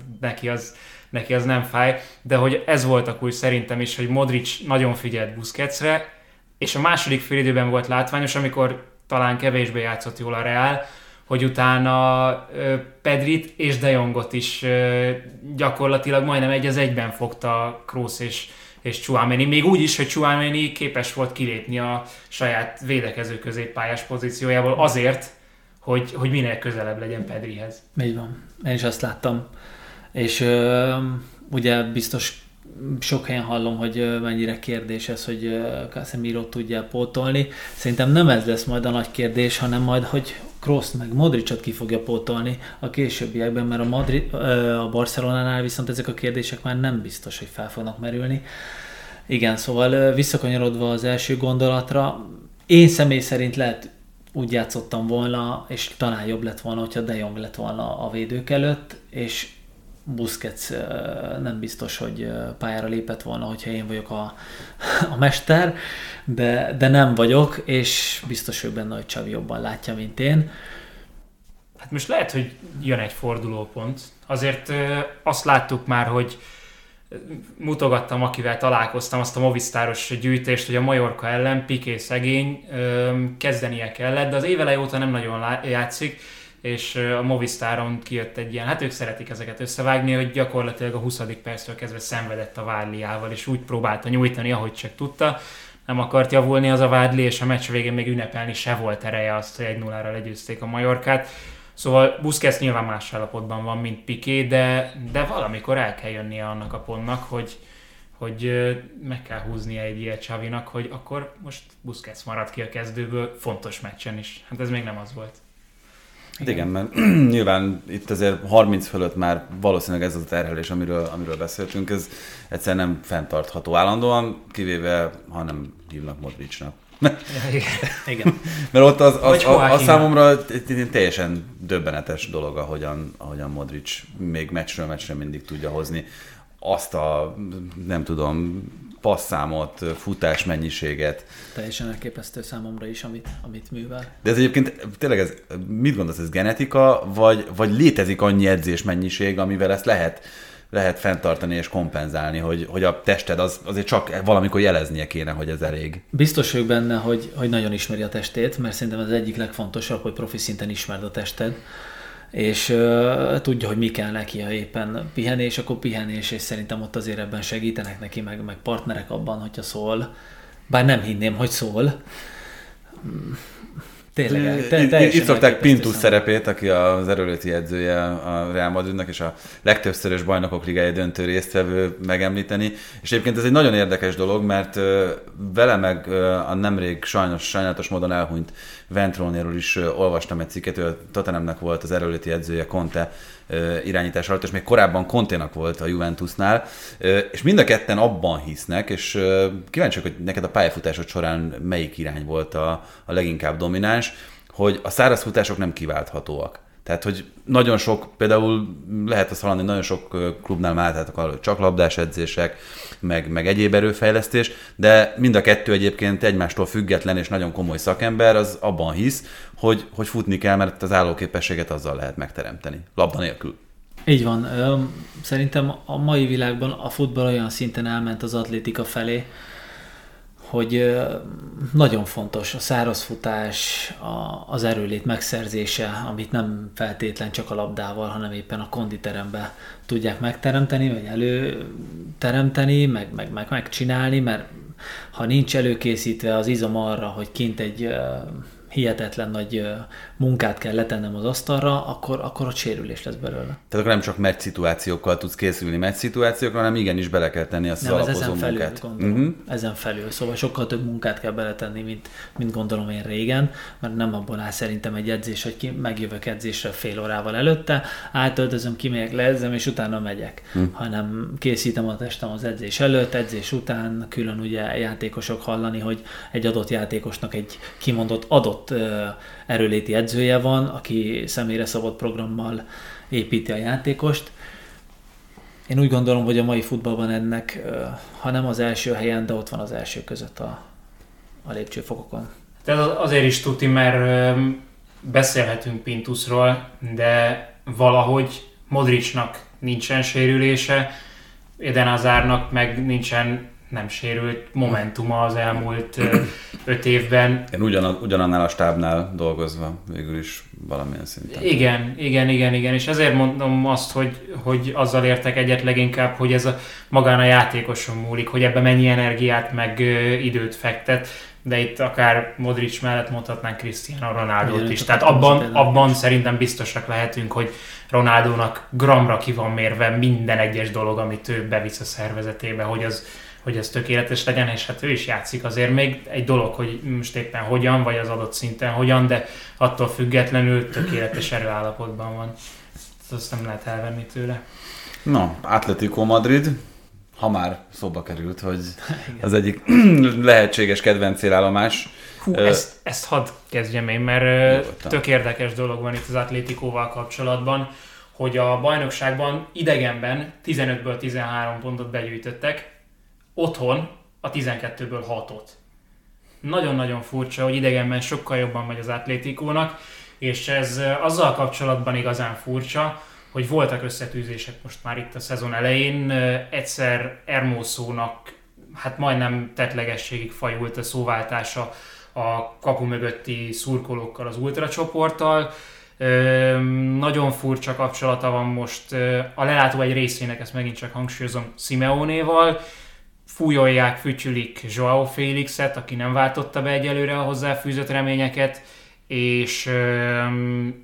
neki az nem fáj, de hogy ez volt a kulcs szerintem is, hogy Modric nagyon figyelt Busquetsre, és a második félidőben volt látványos, amikor talán kevésbé játszott jól a Real, hogy utána Pedrit és De Jongot is gyakorlatilag majdnem 1-1-ben fogta Kroos és Tchouaméni. Még úgy is, hogy Tchouaméni képes volt kilépni a saját védekező középpályás pozíciójából azért, hogy minél közelebb legyen Pedrihez. Így van. Én is azt láttam. És ugye biztos sok helyen hallom, hogy mennyire kérdés ez, hogy Casemiro tudja pótolni. Szerintem nem ez lesz majd a nagy kérdés, hanem majd, hogy Krooszt meg Modricot ki fogja pótolni a későbbiekben, mert a Barcelonánál viszont ezek a kérdések már nem biztos, hogy fel fognak merülni. Igen, szóval visszakanyarodva az első gondolatra, én személy szerint lehet úgy játszottam volna, és talán jobb lett volna, hogyha De Jong lett volna a védők előtt, és Busquets nem biztos, hogy pályára lépett volna, hogyha én vagyok a mester, de nem vagyok, és biztos vagyok benne, hogy Xavi jobban látja, mint én. Hát most lehet, hogy jön egy fordulópont. Azért azt láttuk már, hogy mutogattam, akivel találkoztam, azt a Movistaros gyűjtést, hogy a Mallorca ellen Piqué szegény kezdenie kellett, de az éveleje óta nem nagyon játszik, és a Movistaron kijött egy ilyen, hát ők szeretik ezeket összevágni, hogy gyakorlatilag a 20. perctől kezdve szenvedett a Vádliával, és úgy próbálta nyújtani, ahogy csak tudta. Nem akart javulni az a Vádli, és a meccs végén még ünnepelni se volt ereje azt, hogy 1-0-ra legyőzték a Mallorcát. Szóval Busquets nyilván más állapotban van, mint Piqué, de valamikor el kell jönnie annak a pontnak, hogy hogy meg kell húznia egy ilyet Xavinak, hogy akkor most Busquets marad ki a kezdőből fontos meccsen is. Hát ez még nem az volt. Igen, mert nyilván itt azért 30 fölött már valószínűleg ez az a terhelés, amiről beszéltünk, ez egyszerűen nem fenntartható állandóan, kivéve, ha nem hívnak Modricnak. Igen. Mert ott az számomra teljesen döbbenetes dolog, ahogyan Modric még meccsről meccsre mindig tudja hozni azt a, nem tudom, passzámot, futás mennyiséget. Teljesen elképesztő számomra is, amit művel. De ez egyébként tényleg, mit gondolsz, ez genetika, vagy létezik annyi edzés mennyiség, amivel ezt lehet fenntartani és kompenzálni, hogy a tested azért csak valamikor jeleznie kéne, hogy ez elég. Biztos vagyok benne, hogy nagyon ismeri a testét, mert szerintem ez egyik legfontosabb, hogy profi szinten ismerd a tested, és tudja, hogy mi kell neki, ha éppen pihenés, akkor pihenés, és szerintem ott azért ebben segítenek neki, meg partnerek abban, hogyha szól. Bár nem hinném, hogy szól. Tényleg. Itt szokták Pintus szerepét, aki az erőléti edzője a Real Madridnak, és a legtöbbszörös bajnokok ligája döntő résztvevő megemlíteni. És egyébként ez egy nagyon érdekes dolog, mert vele meg a nemrég sajnálatos módon elhunyt Ventroniról is olvastam egy cikket, ő a Tottenhamnek volt az erőléti edzője Conte irányítás alatt, és még korábban Conténak volt a Juventusnál, és mind a ketten abban hisznek, és kíváncsiak, hogy neked a pályafutásod során melyik irány volt a leginkább domináns, hogy a szárazfutások nem kiválthatóak. Tehát, hogy nagyon sok, például lehet azt hallani, nagyon sok klubnál már álltak csak labdás edzések, meg egyéb erőfejlesztés, de mind a kettő egyébként egymástól független és nagyon komoly szakember, az abban hisz, hogy futni kell, mert az állóképességet azzal lehet megteremteni, labda nélkül. Így van. Szerintem a mai világban a futball olyan szinten elment az atlétika felé, hogy nagyon fontos a szárazfutás, az erőlét megszerzése, amit nem feltétlen csak a labdával, hanem éppen a konditeremben tudják megteremteni, vagy előteremteni, meg megcsinálni, mert ha nincs előkészítve az izom arra, hogy kint egy hihetetlen nagy munkát kell letennem az asztalra, akkor ott sérülés lesz belőle. Tehát akkor nem csak meccs szituációkkal tudsz készülni meccs szituációkra, hanem igenis bele kell tenni azt az alapozó munkát. Gondolom, ezen felül. Szóval sokkal több munkát kell beletenni, mint gondolom én régen, mert nem abból áll szerintem egy edzés, hogy megjövök edzésre fél órával előtte, átöltözöm, kimegyek, leedzem, és utána megyek. Hanem készítem a testem az edzés előtt, edzés után, külön ugye játékosok hallani, hogy egy adott játékosnak egy kimondott adott erőléti edzője van, aki személyre szabott programmal építi a játékost. Én úgy gondolom, hogy a mai futballban ennek, ha nem az első helyen, de ott van az első között a lépcsőfokokon. Tehát azért is tuti, mert beszélhetünk Pintusról, de valahogy Modricnak nincsen sérülése, Eden Hazardnak meg nem sérült momentuma az elmúlt 5 évben. Én ugyanannál a stábnál dolgozva végül is valamilyen szinten. Igen, és ezért mondom azt, hogy azzal értek egyet leginkább, hogy ez magán a játékoson múlik, hogy ebbe mennyi energiát meg időt fektet, de itt akár Modric mellett mondhatnánk Cristiano Ronaldót is. Tehát abban szerintem biztosak lehetünk, hogy Ronaldónak gramra ki van mérve minden egyes dolog, amit ő bevisz a szervezetébe, hogy ez tökéletes legyen, és hát ő is játszik azért még egy dolog, hogy most éppen hogyan, vagy az adott szinten hogyan, de attól függetlenül tökéletes erőállapotban van. Azt nem lehet elvenni tőle. Na, Atlético Madrid, ha már szóba került, hogy az egyik lehetséges kedvenc célállomás. Ezt hadd kezdjem én, mert tök érdekes dolog van itt az Atléticóval kapcsolatban, hogy a bajnokságban idegenben 15-ből 13 pontot begyűjtöttek, otthon a 12-ből 6-ot. Nagyon-nagyon furcsa, hogy idegenben sokkal jobban megy az Atléticónak, és ez azzal kapcsolatban igazán furcsa, hogy voltak összetűzések most már itt a szezon elején. Egyszer Hermoszónak hát majdnem tettlegességig fajult a szóváltása a kapu mögötti szurkolókkal, az ultracsoporttal. Nagyon furcsa kapcsolata van most a lelátó egy részének, ezt megint csak hangsúlyozom, Simeonéval. Fújolják, fütyülik Joao Félixet, aki nem váltotta be egyelőre a hozzáfűzött reményeket, és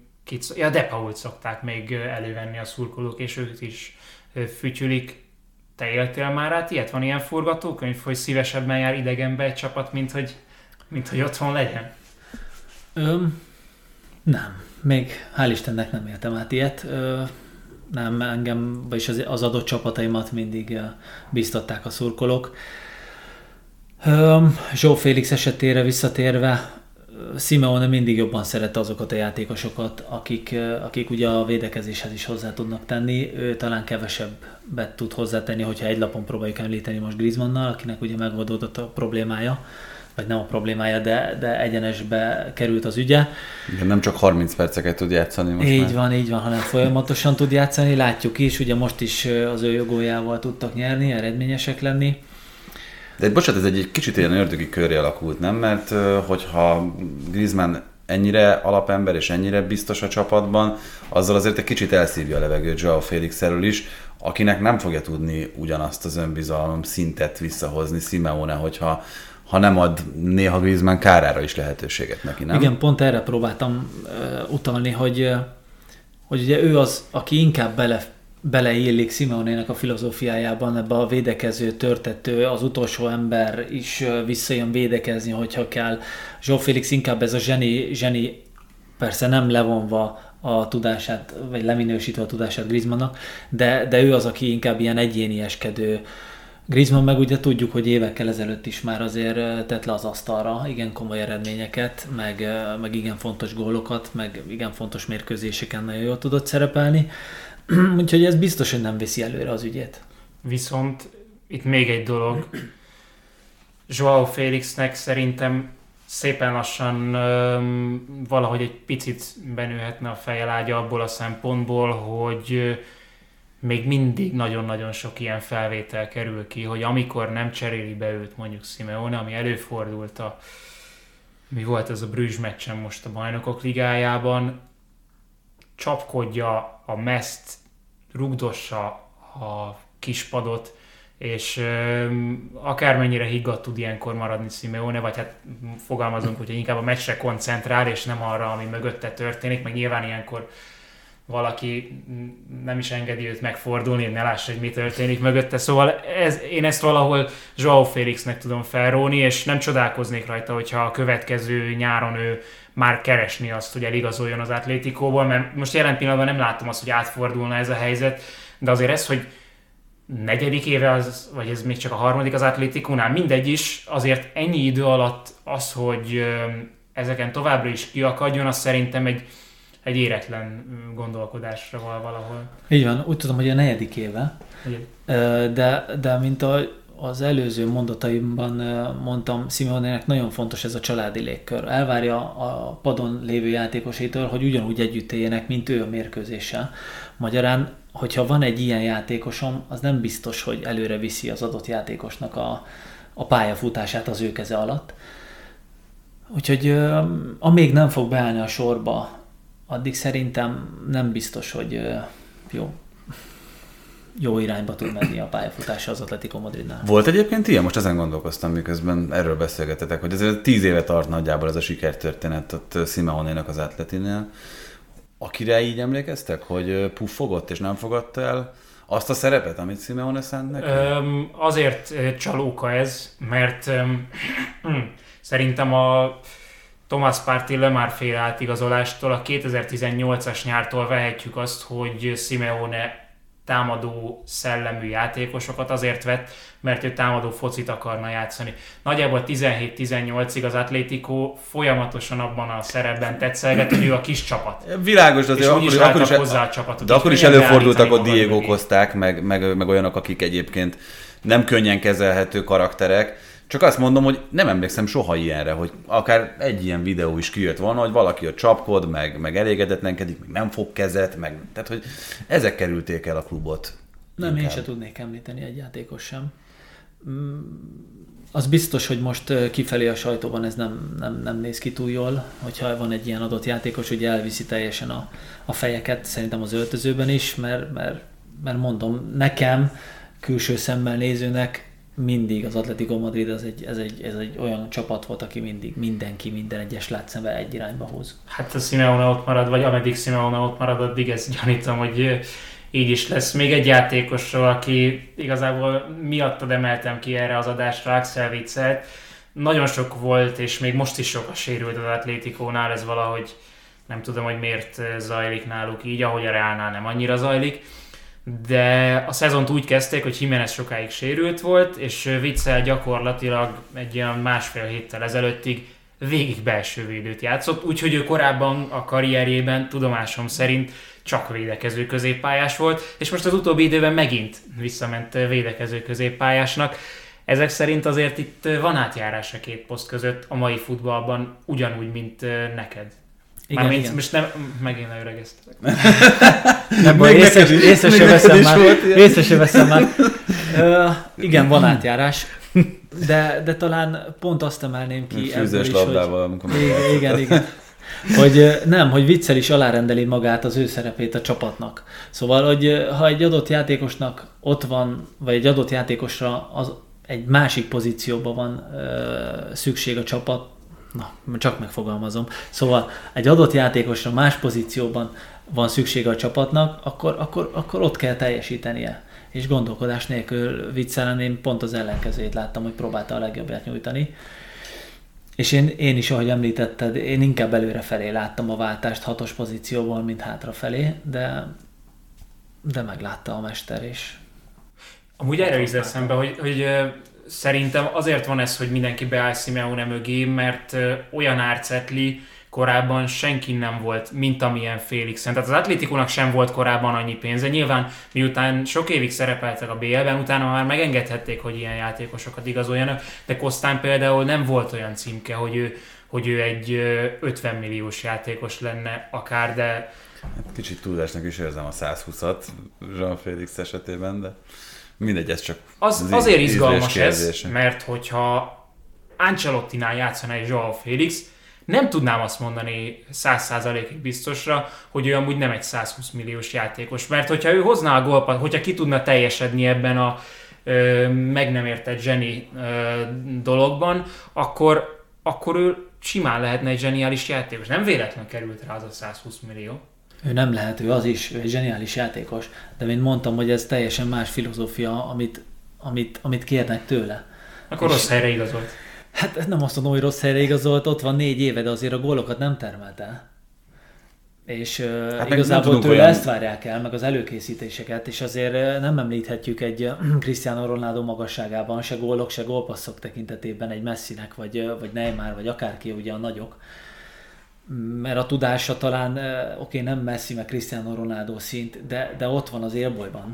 De Pault szokták még elővenni a szurkolók, és őt is fütyülik. Te éltél már át ilyet? Van ilyen forgatókönyv, hogy szívesebben jár idegenbe egy csapat, mint hogy otthon legyen? Nem. Még hál' Istennek nem éltem át ilyet. Nem, engem, vagyis az adott csapataimat mindig bíztatták a szurkolók. João Félix esetére visszatérve, Simeone mindig jobban szerette azokat a játékosokat, akik ugye a védekezéshez is hozzá tudnak tenni. Ő talán kevesebbet tud hozzátenni, hogyha egy lapon próbáljuk említeni most Griezmannnal, akinek ugye megoldódott a problémája, vagy nem a problémája, de egyenesbe került az ügye. Igen, nem csak 30 perceket tud játszani most így van, hanem folyamatosan tud játszani. Látjuk is, ugye most is az ő jogójával tudtak nyerni, eredményesek lenni. De bocsánat, ez egy kicsit ilyen ördögi körré alakult, nem? Mert hogyha Griezmann ennyire alapember és ennyire biztos a csapatban, azzal azért egy kicsit elszívja a levegőt João Félixről is, akinek nem fogja tudni ugyanazt az önbizalom szintet visszahozni Simeone, hogyha nem ad néha Griezmann kárára is lehetőséget neki, nem? Igen, pont erre próbáltam utalni, hogy ugye ő az, aki inkább beleillik Simeonének a filozófiájában, ebbe a védekező, törtető, az utolsó ember is visszajön védekezni, hogyha kell. João Félix inkább ez a zseni, persze nem levonva a tudását, vagy leminősítve a tudását Griezmannnak, de ő az, aki inkább ilyen egyénieskedő. Griezmann meg ugye tudjuk, hogy évekkel ezelőtt is már azért tett le az asztalra igen komoly eredményeket, meg igen fontos gólokat, meg igen fontos mérkőzéseken nagyon jól tudott szerepelni. Úgyhogy ez biztos, hogy nem viszi előre az ügyét. Viszont itt még egy dolog. João Félixnek szerintem szépen lassan valahogy egy picit benőhetne a fejelágya abból a szempontból, hogy még mindig nagyon-nagyon sok ilyen felvétel kerül ki, hogy amikor nem cseréli be őt mondjuk Simeone, ami előfordult mi volt ez a Bruges meccsen most a Bajnokok Ligájában, csapkodja a mezt, rugdossa a kispadot, és akármennyire higgadt tud ilyenkor maradni Simeone, vagy hát fogalmazunk, hogy inkább a meccsre koncentrál, és nem arra, ami mögötte történik, meg nyilván ilyenkor valaki nem is engedi őt megfordulni, ne lássa, hogy mi történik mögötte. Szóval én ezt valahol João Félixnek tudom felróni, és nem csodálkoznék rajta, hogyha a következő nyáron ő már keresni azt, hogy eligazoljon az Atlétikóból, mert most jelen pillanatban nem látom azt, hogy átfordulna ez a helyzet, de azért ez, hogy 4. éve, vagy ez még csak a 3. az Atlétikónál, mindegy is, azért ennyi idő alatt az, hogy ezeken továbbra is kiakadjon, az szerintem egy éretlen gondolkodásra valahol. Így van, úgy tudom, hogy a 4. éve, de mint az előző mondataimban mondtam, Simeonének nagyon fontos ez a családi légkör. Elvárja a padon lévő játékosaitól, hogy ugyanúgy együtt éljenek, mint ő a mérkőzéssel. Magyarán, hogyha van egy ilyen játékosom, az nem biztos, hogy előre viszi az adott játékosnak a pályafutását az ő keze alatt. Úgyhogy amíg nem fog beállni a sorba, addig szerintem nem biztos, hogy jó irányba tud menni a pályafutása az Atletico Madridnál. Volt egyébként ilyen? Most ezen gondolkoztam, miközben erről beszélgetetek, hogy ez 10 éve tart nagyjából ez a sikertörténet ott Simeonének az Atletinél. Akire így emlékeztek, hogy puffogott és nem fogadta el azt a szerepet, amit Simeone szánt neki? Azért csalóka ez, mert szerintem a Thomas Partey Lemar féle átigazolástól, a 2018-as nyártól vehetjük azt, hogy Simeone támadó szellemű játékosokat azért vett, mert ő támadó focit akarna játszani. Nagyjából 17-18-ig az Atlético folyamatosan abban a szerepben tetszelget, hogy ő a kis csapat. Világos, de akkor is előfordultak ott Diego Costák, meg olyanok, akik egyébként nem könnyen kezelhető karakterek. Csak azt mondom, hogy nem emlékszem soha ilyenre, hogy akár egy ilyen videó is kijött volna, hogy valaki ott csapkod, meg elégedetlenkedik, meg nem fog kezet, tehát hogy ezek kerülték el a klubot. Nem, inkább. Én se tudnék említeni egy játékos sem. Az biztos, hogy most kifelé a sajtóban ez nem néz ki túl jól, hogyha van egy ilyen adott játékos, hogy elviszi teljesen a fejeket, szerintem az öltözőben is, mert mondom, nekem külső szemmel nézőnek mindig az Atletico Madrid ez egy olyan csapat volt, aki mindig minden egyes látszembe egy irányba hoz. Hát a Simeone ott marad, vagy ameddig Simeone ott marad, addig ezt gyanítom, hogy így is lesz. Még egy játékosról, aki igazából miattad emeltem ki erre az adásra, Axel Witselt. Nagyon sok volt, és még most is sok a sérült az Atléticónál, ez valahogy nem tudom, hogy miért zajlik náluk így, ahogy a Reálnál nem annyira zajlik. De a szezont úgy kezdték, hogy Jiménez sokáig sérült volt, és Witsel gyakorlatilag egy olyan 1,5 héttel ezelőttig végig belső védőt játszott, úgyhogy ő korábban a karrierjében tudomásom szerint csak védekező középpályás volt, és most az utóbbi időben megint visszament védekező középpályásnak. Ezek szerint azért itt van átjárás a két poszt között a mai futballban, ugyanúgy, mint neked. Igen. Most nem, megint leöregeztek. Nem baj, észre se veszem már. Igen, van átjárás, de talán pont azt emelném ki fűzős ebből is, labdával, amikor igen. Hogy Witsel is alárendeli magát az ő szerepét a csapatnak. Szóval, hogy ha egy adott játékosnak ott van, vagy egy adott játékosra egy másik pozícióban van szükség a csapat, csak megfogalmazom. Szóval egy adott játékosra más pozícióban van szüksége a csapatnak, akkor ott kell teljesítenie. És gondolkodás nélkül Witselen én pont az ellenkezőjét láttam, hogy próbálta a legjobbját nyújtani. És én is, ahogy említetted, én inkább előrefelé láttam a váltást 6-os pozícióból, mint hátrafelé, de meglátta a mester is. Amúgy erre is eszembe, hogy szerintem azért van ez, hogy mindenki beáll Simeone mögé, mert olyan árcetli korábban senki nem volt, mint amilyen Félixen. Tehát az Atléticónak sem volt korábban annyi pénze. Nyilván miután sok évig szerepeltek a BL-ben, utána már megengedhették, hogy ilyen játékosokat igazoljanak, de Kostán például nem volt olyan címke, hogy ő egy 50 milliós játékos lenne akár, de... Kicsit túlzásnak is érzem a 120-at Jean-Félix esetében, de mindegy, ez csak azért izgalmas ez, mert hogyha Ancelottinál játszana egy João Félix, nem tudnám azt mondani 100%-ig biztosra, hogy ő amúgy nem egy 120 milliós játékos. Mert hogyha ő hozná a gólpat, hogyha ki tudna teljesedni ebben a meg nem értett zseni dologban, akkor ő simán lehetne egy zseniális játékos. Nem véletlenül került rá az a 120 millió. Ő nem lehet, ő egy zseniális játékos, de mint mondtam, hogy ez teljesen más filozófia, amit kérnek tőle. Akkor rossz helyre igazolt. Hát nem azt mondom, hogy rossz helyre igazolt, ott van 4 éve, de azért a gólokat nem termelte. És igazából tőle ezt várják el, meg az előkészítéseket, és azért nem említhetjük egy Cristiano Ronaldo magasságában, se gólok, se gólpasszok tekintetében egy Messinek, vagy Neymar, vagy akárki ugye a nagyok. Mert a tudása talán, nem Messi, meg Cristiano Ronaldo szint, de ott van az élbolyban.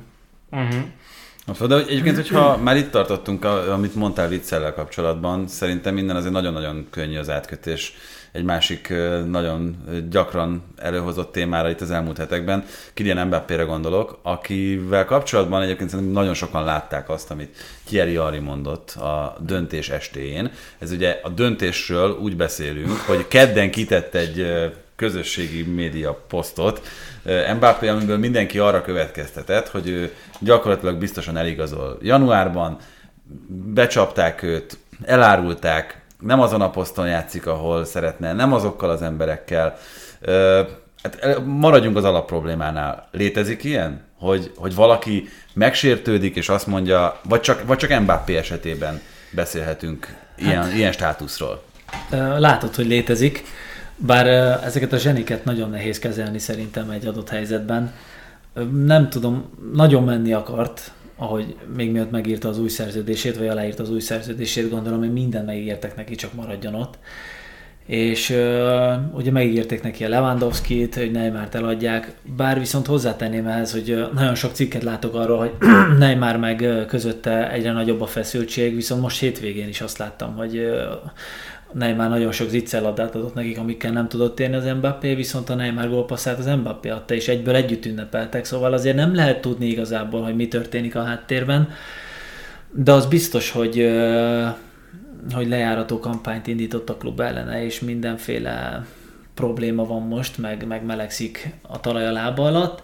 De egyébként, hogyha már itt tartottunk, amit mondtál Witsellel kapcsolatban, szerintem minden azért nagyon-nagyon könnyű az átkötés egy másik nagyon gyakran előhozott témára itt az elmúlt hetekben. Kylian Mbappére gondolok, akivel kapcsolatban egyébként szerintem nagyon sokan látták azt, amit Thierry Henry mondott a döntés estéjén. Ez ugye a döntésről úgy beszélünk, hogy kedden kitett egy közösségi média posztot Mbappé, amiből mindenki arra következtetett, hogy ő gyakorlatilag biztosan eligazol januárban, becsapták őt, elárulták, nem azon a poszton játszik, ahol szeretne, nem azokkal az emberekkel. Hát maradjunk az alapproblémánál. Létezik ilyen? Hogy valaki megsértődik, és azt mondja, vagy csak Mbappé esetében beszélhetünk ilyen státuszról? Látod, hogy létezik. Bár ezeket a zseniket nagyon nehéz kezelni szerintem egy adott helyzetben. Nem tudom, nagyon menni akart, ahogy még miatt megírta az új szerződését, vagy aláírta az új szerződését, gondolom, hogy mindent megígértek neki, csak maradjon ott. És ugye megígérték neki a Lewandowskit, hogy Neymart eladják, bár viszont hozzátenném ehhez, hogy nagyon sok cikket látok arról, hogy Neymar meg közötte egyre nagyobb a feszültség, viszont most hétvégén is azt láttam, hogy Neymar nagyon sok ziccellabdát adott nekik, amikkel nem tudott érni az Mbappé, viszont a Neymar gólpasszát az Mbappé adta, és egyből együtt ünnepeltek, szóval azért nem lehet tudni igazából, hogy mi történik a háttérben, de az biztos, hogy lejárató kampányt indított a klub ellene, és mindenféle probléma van most, meg melegszik a talaj a lába alatt,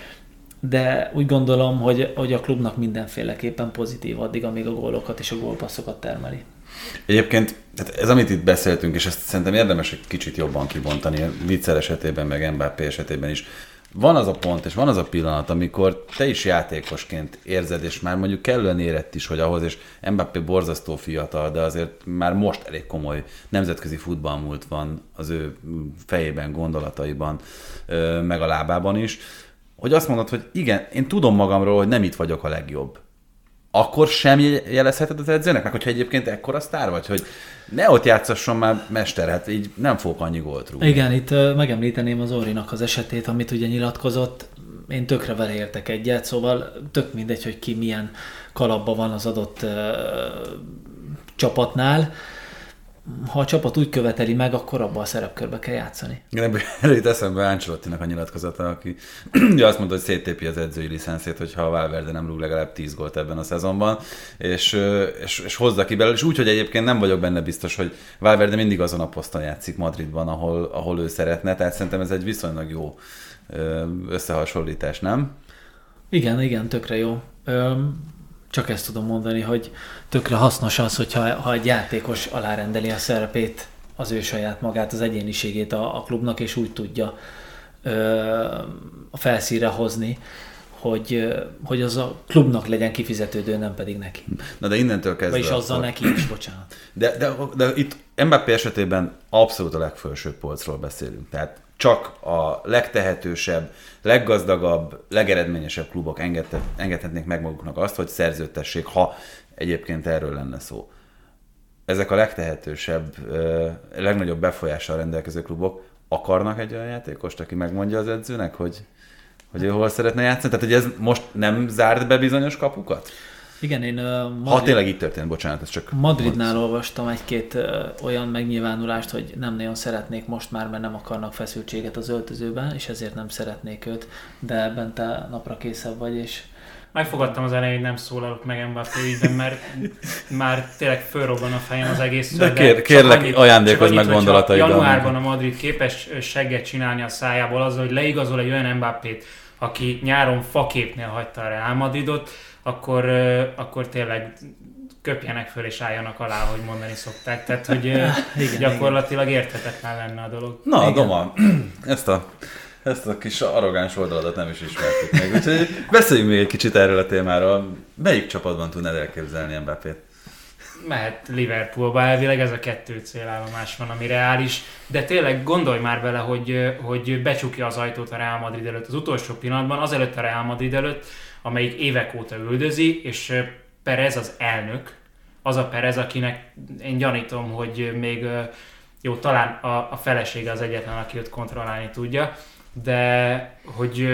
de úgy gondolom, hogy a klubnak mindenféleképpen pozitív addig, amíg a gólokat és a gólpasszokat termeli. Egyébként tehát ez, amit itt beszéltünk, és ezt szerintem érdemes egy kicsit jobban kibontani, Witsel esetében, meg Mbappé esetében is. van az a pont, és van az a pillanat, amikor te is játékosként érzed, és már mondjuk kellően érett is, hogy ahhoz, és Mbappé borzasztó fiatal, de azért már most elég komoly nemzetközi futballmúlt van az ő fejében, gondolataiban, meg a lábában is, hogy azt mondod, hogy igen, én tudom magamról, hogy nem itt vagyok a legjobb. Akkor sem jelezheted az edzőnek? Meg hogyha egyébként ekkora sztár vagy, hogy ne ott játszasson már mester, hát így nem fogok annyi gólt rúgni. Igen, itt megemlíteném az Orinak az esetét, amit ugye nyilatkozott. Én tökre vele értek egyet, szóval tök mindegy, hogy ki milyen kalapban van az adott csapatnál. Ha a csapat úgy követeli meg, akkor abban a szerepkörbe kell játszani. Előtt eszembe Ancelottinak a nyilatkozata, aki ugye azt mondta, hogy széttépi az edzői licenszét, hogyha a Valverde nem rúg legalább 10 gólt ebben a szezonban, és hozza ki belőle, és úgy, hogy egyébként nem vagyok benne biztos, hogy Valverde mindig azon a poszton játszik Madridban, ahol ő szeretne, tehát szerintem ez egy viszonylag jó összehasonlítás, nem? Igen, tökre jó. Csak ezt tudom mondani, hogy tökre hasznos az, hogyha egy játékos alárendeli a szerepét, az ő saját magát, az egyéniségét a klubnak, és úgy tudja a felszínre hozni, hogy az a klubnak legyen kifizetődő, nem pedig neki. Na de innentől kezdve... Vagyis azzal neki is, bocsánat. De itt Mbappé esetében abszolút a legfelsőbb polcról beszélünk. Tehát csak a legtehetősebb, leggazdagabb, legeredményesebb klubok engedhetnék meg maguknak azt, hogy szerződtessék, ha egyébként erről lenne szó. Ezek a legtehetősebb, legnagyobb befolyással rendelkező klubok akarnak egy olyan játékost, aki megmondja az edzőnek, hogy ő hol szeretne játszani? Tehát, hogy ez most nem zárt be bizonyos kapukat? Igen, én ha tényleg így történt, bocsánat, ez csak... Madridnál olvastam egy-két olyan megnyilvánulást, hogy nem nagyon szeretnék most már, mert nem akarnak feszültséget az öltözőben, és ezért nem szeretnék őt, de ebben te napra készebb vagy, és... Megfogadtam az elején, hogy nem szólalok meg Mbappé ügyben, mert már tényleg fölrobban a fejem az egész. De kérlek, ajándékozz meg gondolataidat. Januárban a Madrid képes segget csinálni a szájából azzal, hogy leigazol egy olyan Mbappét, aki nyáron faképnél hagyta a Real Madridot, akkor tényleg köpjenek föl és álljanak alá, hogy mondani szokták. Tehát, hogy gyakorlatilag érthetetlen lenne a dolog. Na, Doma, ezt a kis arrogáns oldaladat nem is ismertük meg. Úgyhogy beszéljünk még egy kicsit erről a témáról. Melyik csapatban tudnád elképzelni Mbappét? Mehet Liverpoolba, elvileg ez a 2 célállomás van, ami reális, de tényleg gondolj már bele, hogy becsukja az ajtót a Real Madrid előtt az utolsó pillanatban, azelőtt a Real Madrid előtt, amelyik évek óta üldözi, és Perez az elnök, az a Perez, akinek én gyanítom, hogy még jó, talán a felesége az egyetlen, aki őt kontrollálni tudja, de hogy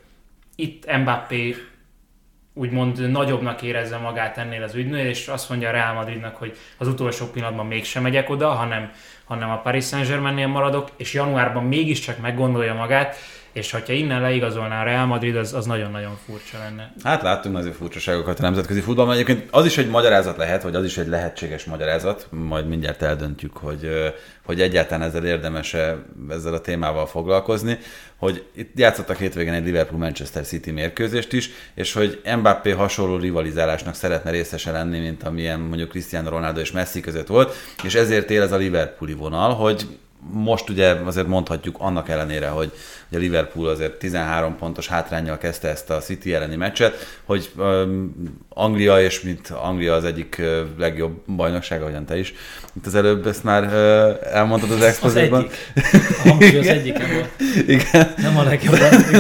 itt Mbappé úgymond nagyobbnak érezze magát ennél az ügynél, és azt mondja a Real Madridnak, hogy az utolsó pillanatban mégsem megyek oda, hanem a Paris Saint-Germainnél maradok, és januárban mégiscsak meggondolja magát, és ha innen leigazolná a Real Madrid, az nagyon-nagyon furcsa lenne. Hát láttunk azért furcsaságokat a nemzetközi futballban. Egyébként az is egy magyarázat lehet, vagy az is egy lehetséges magyarázat, majd mindjárt eldöntjük, hogy egyáltalán ezzel érdemes-e ezzel a témával foglalkozni, hogy itt játszottak hétvégén egy Liverpool-Manchester City mérkőzést is, és hogy Mbappé hasonló rivalizálásnak szeretne részese lenni, mint amilyen mondjuk Cristiano Ronaldo és Messi között volt, és ezért él ez a Liverpooli vonal, hogy most ugye azért mondhatjuk annak ellenére, hogy a Liverpool azért 13 pontos hátránnyal kezdte ezt a City elleni meccset, hogy Anglia, és mint Anglia az egyik legjobb bajnoksága, ahogyan te is. Itt az előbb ezt már elmondtad az expozéban. A hangsúly az egyiken volt. Igen. Nem a legjobb.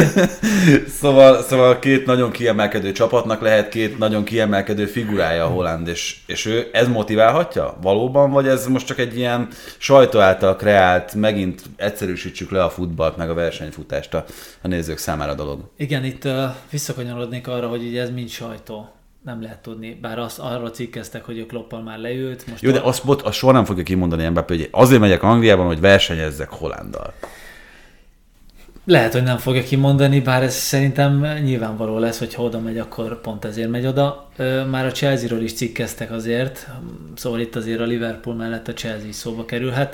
Szóval két nagyon kiemelkedő csapatnak lehet két nagyon kiemelkedő figurája a Holland, és ő ez motiválhatja valóban, vagy ez most csak egy ilyen sajtó által kreált, megint egyszerűsítsük le a futballt, meg a versenyfutást a nézők számára dolog? Igen, itt visszakanyarodnék arra, hogy ugye ez mind sajtó. Nem lehet tudni, bár arra cikkeztek, hogy a Kloppal már leült. Most jó, de azt soha nem fogja kimondani Mbappé, hogy azért megyek Angliában, hogy versenyezzek Hollanddal. Lehet, hogy nem fogja kimondani, bár ez szerintem nyilvánvaló lesz, hogy ha oda megy, akkor pont ezért megy oda. Már a Chelsea-ről is cikkeztek azért, szóval itt azért a Liverpool mellett a Chelsea is szóba kerülhet.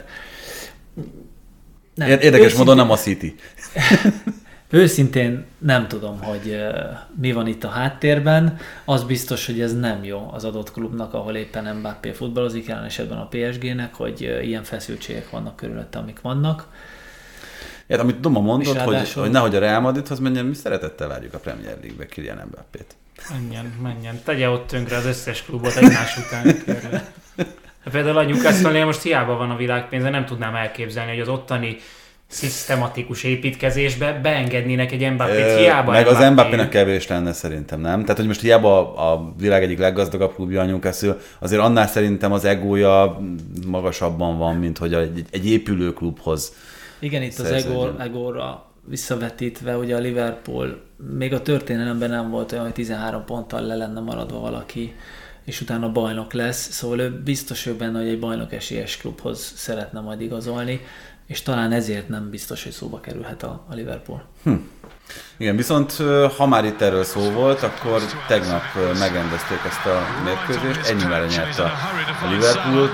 Nem, érdekes módon nem a City. Őszintén nem tudom, hogy mi van itt a háttérben. Az biztos, hogy ez nem jó az adott klubnak, ahol éppen Mbappé futballozik, jelen esetben a PSG-nek, hogy ilyen feszültségek vannak körülötte, amik vannak. Ja, amit Doma mondott, hogy nehogy a Real Madridhoz menjen, mi szeretettel várjuk a Premier League-be Kylian Mbappét. Menjen. Tegye ott tönkre az összes klubot egymás után. Például a Newcastle-nél most hiába van a világpénze, nem tudnám elképzelni, hogy az ottani szisztematikus építkezésbe beengednének egy Mbappét, hiába meg az Mbappének kevés lenne szerintem, nem? Tehát, hogy most hiába a világ egyik leggazdagabb klubja a Newcastle, azért annál szerintem az egója magasabban van, mint hogy egy épülő klubhoz. Igen, itt az egóra visszavetítve, ugye a Liverpool még a történelemben nem volt olyan, hogy 13 ponttal le lenne maradva valaki, és utána bajnok lesz, szóval ő biztos ő benne, hogy egy bajnok esélyes klubhoz szeretne majd igazolni, és talán ezért nem biztos, hogy szóba kerülhet a Liverpool. Igen, viszont ha már itt erről szó volt, akkor tegnap megrendezték ezt a mérkőzést, 1-0-ra nyert a Liverpool.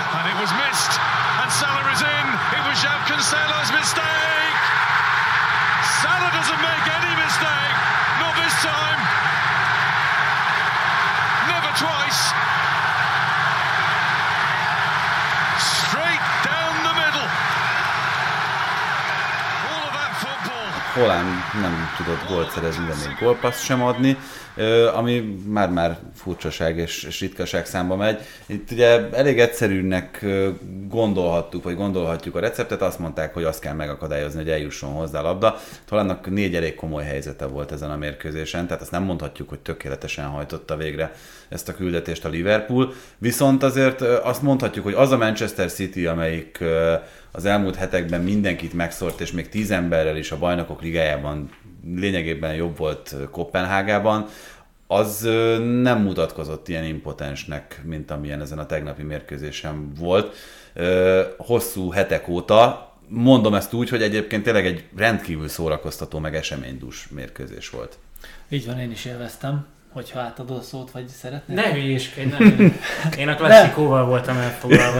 Haaland nem tudott gólt szerezni, de még gólpaszt sem adni, ami már furcsaság és ritkaság számba megy. Itt ugye elég egyszerűnek gondolhatjuk a receptet, azt mondták, hogy azt kell megakadályozni, hogy eljusson hozzá a labda. Haalandnak 4 elég komoly helyzete volt ezen a mérkőzésen, tehát azt nem mondhatjuk, hogy tökéletesen hajtotta végre ezt a küldetést a Liverpool. Viszont azért azt mondhatjuk, hogy az a Manchester City, amelyik az elmúlt hetekben mindenkit megszórt, és még 10 emberrel is a Bajnokok Ligájában lényegében jobb volt Koppenhágában, az nem mutatkozott ilyen impotensnek, mint amilyen ezen a tegnapi mérkőzésen volt. Hosszú hetek óta, mondom ezt úgy, hogy egyébként tényleg egy rendkívül szórakoztató, meg eseménydús mérkőzés volt. Így van, én is élveztem. Hogyha átadod a szót, vagy szeretnél? Ne hülyéskedj, nem. Én a klasszikóval voltam elfoglalva.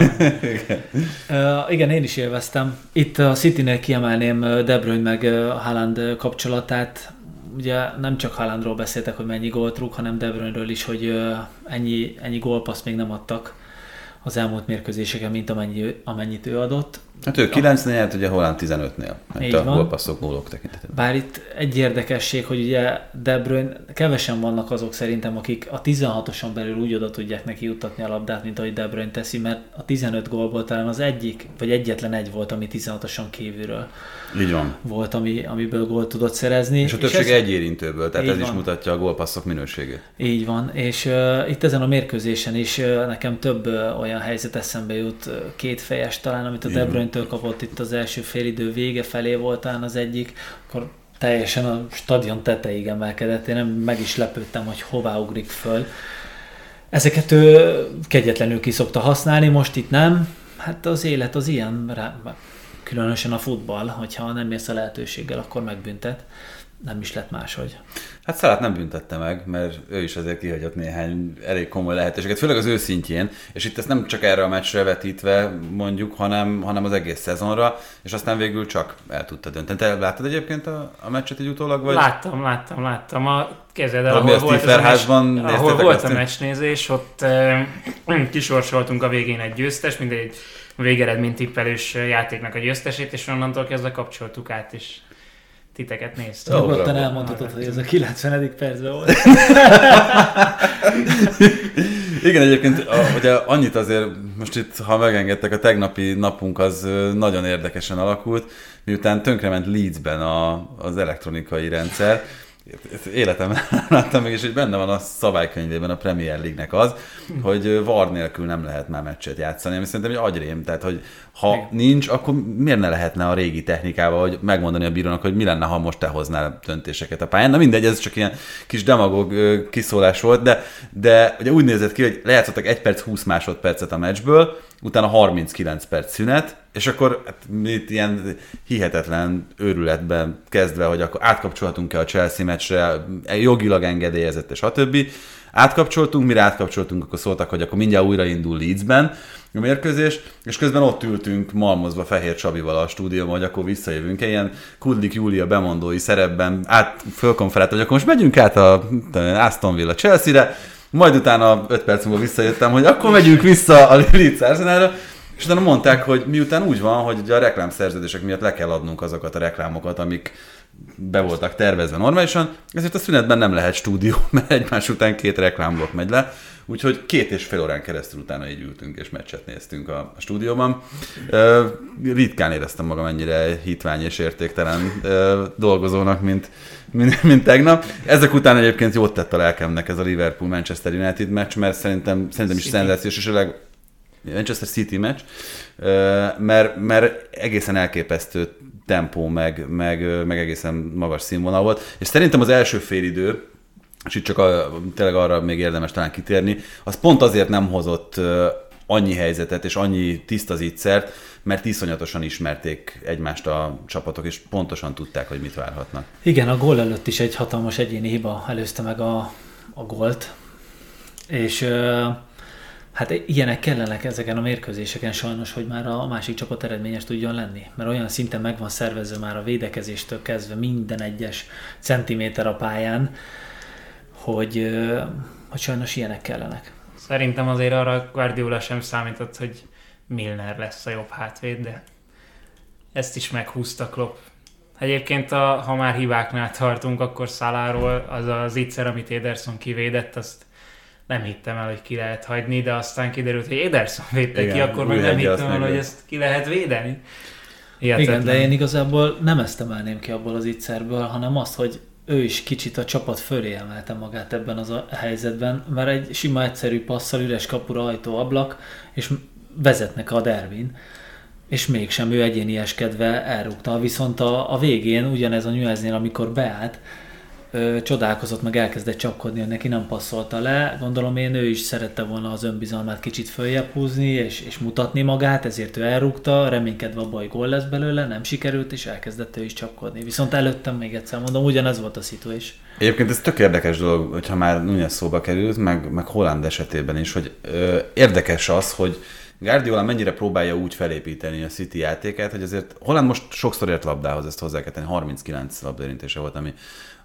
Igen, én is élveztem. Itt a Citynél kiemelném De Bruyne meg Haaland kapcsolatát. Ugye nem csak Haalandról beszéltek, hogy mennyi gólt rúg, hanem De Bruyne-ről is, hogy ennyi gólpaszt még nem adtak az elmúlt mérkőzéseken, mint amennyit ő adott. Hát ő 9-nél nyert, ugye Haaland 15-nél, mert a gólpasszok, gólok tekintetében. Bár itt egy érdekesség, hogy ugye De Bruyne, kevesen vannak azok szerintem, akik a 16-oson belül úgy oda tudják neki juttatni a labdát, mint ahogy De Bruyne teszi, mert a 15 gólból talán az egyik, vagy egyetlen egy volt, ami 16-oson kívülről így van. Volt, amiből gólt tudott szerezni. És a többség egy érintőből, tehát ez is mutatja a gólpasszok minőségét. Így van, és itt ezen a mérkőzésen is nekem több olyan helyzet eszembe jut, kétfejes talán, amit a De Bruyne-től kapott itt az első félidő vége felé volt talán az egyik, akkor teljesen a stadion tetejéig emelkedett, én meg is lepődtem, hogy hová ugrik föl. Ezeket ő kegyetlenül ki szokta használni, most itt nem. Hát az élet az ilyen, különösen a futball, hogyha nem érsz a lehetőséggel, akkor megbüntet. Nem is lett máshogy. Hát Salát nem büntette meg, mert ő is azért kihagyott néhány elég komoly lehetőséget, főleg az ő szintjén, és itt ezt nem csak erre a meccsre vetítve mondjuk, hanem az egész szezonra, és aztán végül csak el tudta dönteni. Te láttad egyébként a meccset így utólag? Vagy? Láttam. Képzeld el, ahol volt a meccsnézés, ott kisorsoltunk a végén egy győztes, mindegy végeredmény tippelős játéknak a győztesét, és onnantól kezdve kapcsoltuk át, és titeket néztem. Nyugodtan elmondhatod, hogy ez a 90. percben volt. Igen, egyébként ugye annyit azért, most itt, ha megengedtek, a tegnapi napunk az nagyon érdekesen alakult, miután tönkrement Leedsben az elektronikai rendszer. Életemben láttam meg, és hogy benne van a szabálykönyvében a Premier League-nek az, hogy VAR nélkül nem lehet már meccset játszani, ami szerintem egy agyrém, tehát hogy ha nincs, akkor miért ne lehetne a régi technikával, hogy megmondani a bírónak, hogy mi lenne, ha most te hoznál döntéseket a pályán. Na mindegy, ez csak ilyen kis demagóg kiszólás volt, de ugye úgy nézett ki, hogy lejátszottak 1 perc 20 másodpercet a meccsből, utána 39 perc szünet, és akkor hát, itt ilyen hihetetlen őrületben kezdve, hogy akkor átkapcsolhatunk-e a Chelsea meccsre, jogilag engedélyezett, és stb. Mire átkapcsoltunk, akkor szóltak, hogy akkor mindjárt újraindul Leedsben a mérkőzés, és közben ott ültünk malmozva Fehér Csabival a stúdióban, hogy akkor visszajövünk-e, ilyen Kudlik Júlia bemondói szerepben fölkonferált, hogy akkor most megyünk át a Aston Villa Chelsea-re, majd utána 5 perc múlva visszajöttem, hogy akkor megyünk vissza a Leeds Arsenalra, És utána mondták, hogy miután úgy van, hogy a reklámszerződések miatt le kell adnunk azokat a reklámokat, amik be voltak tervezve normálisan, ezért a szünetben nem lehet stúdió, mert egymás után 2 reklámblokk megy le. Úgyhogy 2,5 órán keresztül utána így ültünk és meccset néztünk a stúdióban. Ritkán éreztem magam ennyire hitvány és értéktelen dolgozónak, mint tegnap. Ezek után egyébként jót tett a lelkemnek ez a Liverpool-Manchester United meccs, mert szerintem is szenzációs, és a Manchester City meccs, mert egészen elképesztő tempó, meg egészen magas színvonal volt. És szerintem az első félidő, és itt csak tényleg arra még érdemes talán kitérni, az pont azért nem hozott annyi helyzetet és annyi tiszta zicsert, mert iszonyatosan ismerték egymást a csapatok, és pontosan tudták, hogy mit várhatnak. Igen, a gól előtt is egy hatalmas egyéni hiba előzte meg a gólt, és hát ilyenek kellenek ezeken a mérkőzéseken sajnos, hogy már a másik csapat eredményes tudjon lenni. Mert olyan szinten meg van szervezve már a védekezéstől kezdve minden egyes centiméter a pályán, hogy sajnos ilyenek kellenek. Szerintem azért arra Guardiola sem számított, hogy Milner lesz a jobb hátvéd, de ezt is meghúzta Klopp. Egyébként, ha már hibáknál tartunk, akkor Salahról az a zicser, amit Ederson kivédett, azt nem hittem el, hogy ki lehet hagyni, de aztán kiderült, hogy Ederson védte ki, akkor meg nem hittem el, hogy ezt ki lehet védeni. Hihetetlen. Igen, de én igazából nem ezt emelném ki abból az zicserből, hanem azt, hogy ő is kicsit a csapat fölé emelte magát ebben az a helyzetben, mert egy sima egyszerű passzal üres kapura, ajtó, ablak, és vezetnek a derbin, és mégsem ő egyénieskedve elrúgta. Viszont a végén, ugyanez a Newellsnél, amikor beállt, csodálkozott, meg elkezdett csapkodni, hogy neki nem passzolta le. Gondolom én, ő is szerette volna az önbizalmát kicsit följebb húzni, és mutatni magát, ezért ő elrúgta, reménykedve abban, hogy gól lesz belőle, nem sikerült, és elkezdett ő is csapkodni. Viszont előttem még egyszer mondom, ugyanez volt a szitu is. Egyébként ez tök érdekes dolog, hogyha már Núñez szóba került, meg Haaland esetében is, hogy érdekes az, hogy Guardiola mennyire próbálja úgy felépíteni a City játékát, hogy azért Haaland most sokszor ért labdához, ezt hozzá kell tenni, 39 labdaérintése volt, ami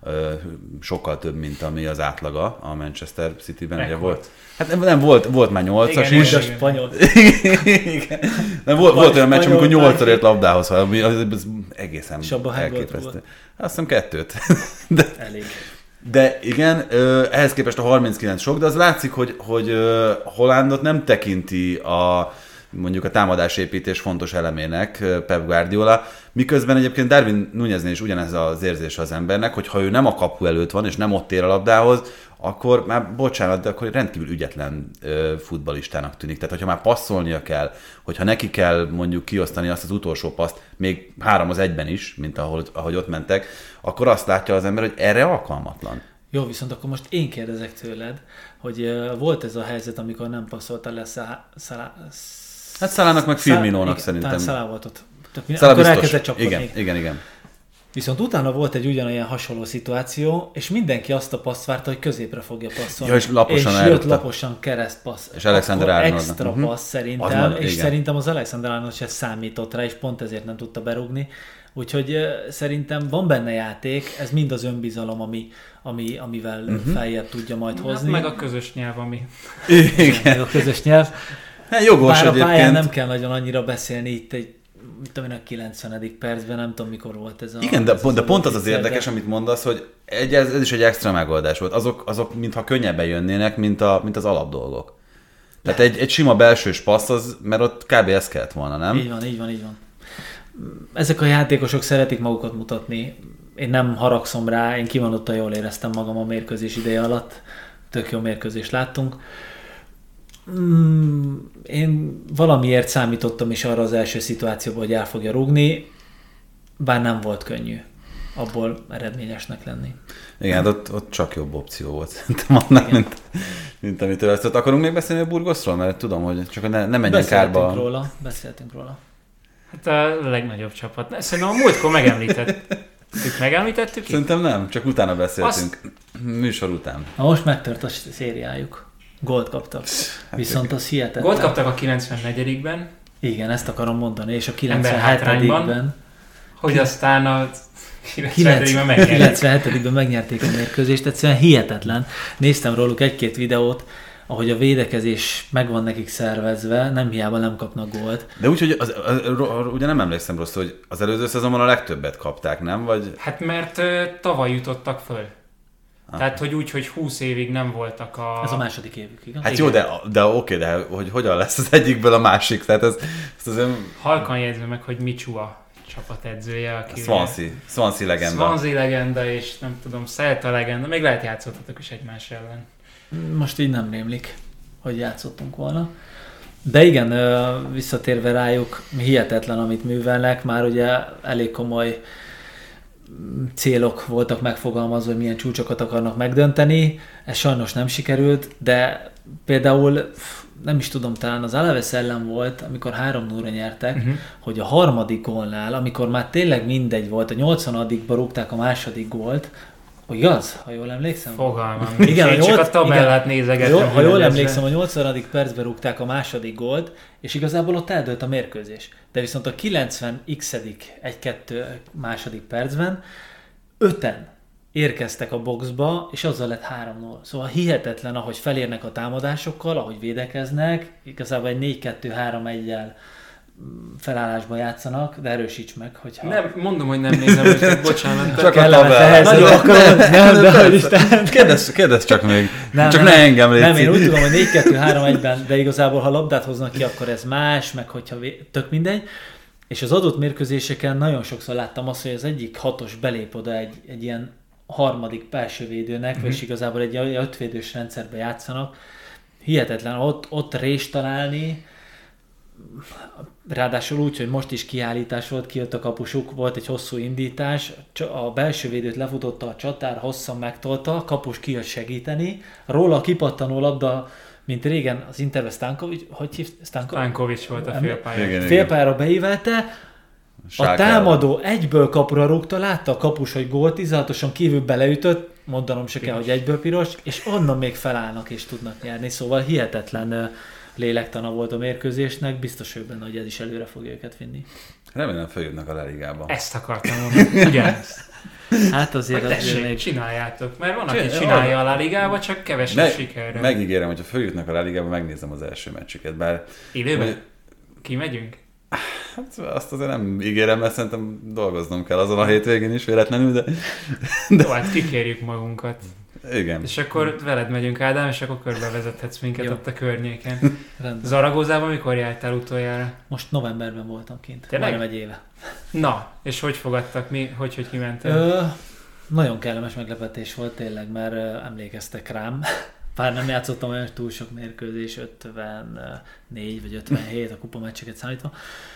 sokkal több, mint ami az átlaga a Manchester Cityben. Ugye volt. Hát nem volt már 8-as is. Igen, spanyol. Igen. Nem, volt olyan meccs, amikor 8-szor ért labdához, ami az egészen elképesztő. Azt hiszem 2. Elég. De igen, ehhez képest a 39 sok, de az látszik, hogy Haalandot nem tekinti mondjuk a támadásépítés fontos elemének Pep Guardiola, miközben egyébként Darwin Núñeznél is ugyanez az érzése az embernek, hogy ha ő nem a kapu előtt van, és nem ott ér a labdához, akkor már bocsánat, de akkor rendkívül ügyetlen futballistának tűnik. Tehát, hogyha már passzolnia kell, hogyha neki kell mondjuk kiosztani azt az utolsó paszt, még 3-1-ben is, mint ahogy ott mentek, akkor azt látja az ember, hogy erre alkalmatlan. Jó, viszont akkor most én kérdezek tőled, hogy volt ez a helyzet, amikor nem passzolta le Hát Salahnak meg Firminónak szerintem. Talán Salah volt ott. Akkor elkezdett csapkodni. Igen. Viszont utána volt egy ugyanolyan hasonló szituáció, és mindenki azt a paszt várta, hogy középre fogja passzolni. Ja, és laposan és jött laposan keresztpassz. És Alexander Arnold. Extra passz szerintem, és szerintem az Alexander Arnold sem számított rá, és pont ezért nem tudta berúgni. Úgyhogy szerintem van benne játék, ez mind az önbizalom, amivel feljebb tudja majd hozni. Meg a közös nyelv, ami... Igen. Meg a közös nyelv. Hát jogos bár egyébként. A pályán nem kell nagyon annyira beszélni itt a 90. percben, nem tudom mikor volt ez a... Igen, de pont az érdekes, amit mondasz, hogy ez is egy extra megoldás volt. Azok mintha könnyebben jönnének, mint az alapdolgok. Tehát egy sima belsős passz, mert ott kb. Ez kellett volna, nem? Így van. Ezek a játékosok szeretik magukat mutatni. Én nem haragszom rá, én kimondottan jól éreztem magam a mérkőzés ideje alatt. Tök jó mérkőzést láttunk. Én valamiért számítottam is arra az első szituációban, hogy el fogja rúgni, bár nem volt könnyű abból eredményesnek lenni. Igen, ott csak jobb opció volt szerintem annak, mint amitől ezt akarunk még beszélni a Burgosról, mert tudom, hogy csak ne menjen kárba. Beszéltünk róla. Hát a legnagyobb csapat. Szerintem a múltkor megemlítettük. Szerintem nem, csak utána beszéltünk. Műsor után. Most megtört a szériájuk. Gólt kaptak. Viszont az hihetetlen. Gólt kaptak a 94-ben. Igen, ezt akarom mondani, és a 97-ben. Hogy aztán a 97-ben megnyerték a mérkőzést, egyszerűen hihetetlen. Néztem róluk egy-két videót, ahogy a védekezés meg van nekik szervezve, nem hiába nem kapnak gólt. De úgy, hogy ugye nem emlékszem rosszul, hogy az előző szezonban a legtöbbet kapták, nem? Vagy... Hát mert tavaly jutottak föl. Tehát, hogy úgy, hogy 20 évig nem voltak a... Ez a második évük, igaz? Hát jó, de oké, de hogy hogyan lesz az egyikből a másik? Tehát ez azért... Halkan jegyzve meg, hogy Michua csapatedzője, aki... Swansea legenda. Swansea legenda, és nem tudom, Celta legenda. Még lehet játszottatok is egymás ellen. Most így nem rémlik, hogy játszottunk volna. De igen, visszatérve rájuk, hihetetlen, amit művelnek. Már ugye elég komoly célok voltak megfogalmazva, hogy milyen csúcsokat akarnak megdönteni. Ez sajnos nem sikerült, de például nem is tudom, talán az Alaves ellen volt, amikor 3-0-ra nyertek, hogy a harmadik gólnál, amikor már tényleg mindegy volt, a 80-adikba rúgták a második gólt, igaz? Ha jól emlékszem? Fogalmam. Igen, én csak a tabellát nézegetem. Ha jól emlékszem, a 80. percben rúgták a második gólt, és igazából ott eldőlt a mérkőzés. De viszont a 90x 1-2 második percben 5-en érkeztek a boxba, és azzal lett 3-0. Szóval hihetetlen, ahogy felérnek a támadásokkal, ahogy védekeznek, igazából egy 4-2-3-1-jel felállásban játszanak, de erősíts meg, hogyha... Nem, mondom, hogy nem nézem, hogy bocsánat. Csak a tabellát. Nagyon akarom, nem, de hogy Isten... Kérdezz csak még. Csak ne engem légy. Nem, én úgy tudom, hogy 4-2-3-1-ben, de igazából ha labdát hoznak ki, akkor ez más, meg hogyha tök mindegy. És az adott mérkőzéseken nagyon sokszor láttam azt, hogy az egyik hatos belép oda egy ilyen harmadik belsővédőnek, és igazából egy ötvédős rendszerbe játszanak. Hihetetlen, ott rést találni, ráadásul úgy, hogy most is kiállítás volt, kijött a kapusuk, volt egy hosszú indítás, a belső védőt lefutotta a csatár, hosszan megtolta, a kapus kijött segíteni, róla a kipattanó labda, mint régen az Interbe Stankovic, hogy hívt? Stankovic volt a félpályára. Félpályára beívelte, a támadó egyből kapura rúgta, látta a kapus, hogy gólt, 16-oson kívül beleütött, mondanom se kell, hogy egyből piros, és onnan még felállnak és tudnak nyerni, szóval hihetetlen lélektana volt a mérkőzésnek, biztos vagyok benne, hogy ez is előre fogja őket vinni. Remélem feljutnak a La Ligába. Ezt akartam mondani, ugyanezt. Hát azért még csináljátok, mert van, aki csinálja a La Ligába, csak kevesebb sikerre. Megígérem, hogyha feljutnak a La Ligába, megnézem az első meccsüket, bár... Időben? Kimegyünk? Hát azt azért nem ígérem, mert szerintem dolgoznom kell azon a hétvégén is véletlenül, de... Jó, hát kikérjük magunkat. Igen. És akkor veled megyünk, Ádám, és akkor körbevezethetsz minket ott a környéken. Zaragozában mikor jártál utoljára? Most novemberben voltam kint. Tényleg? Majdnem egy éve. Na, és hogy fogadtak? Hogy kimentél? Nagyon kellemes meglepetés volt tényleg, mert emlékeztek rám. Bár nem játszottam olyan túl sok mérkőzés, 54 vagy 57 a kupameccseket számítva.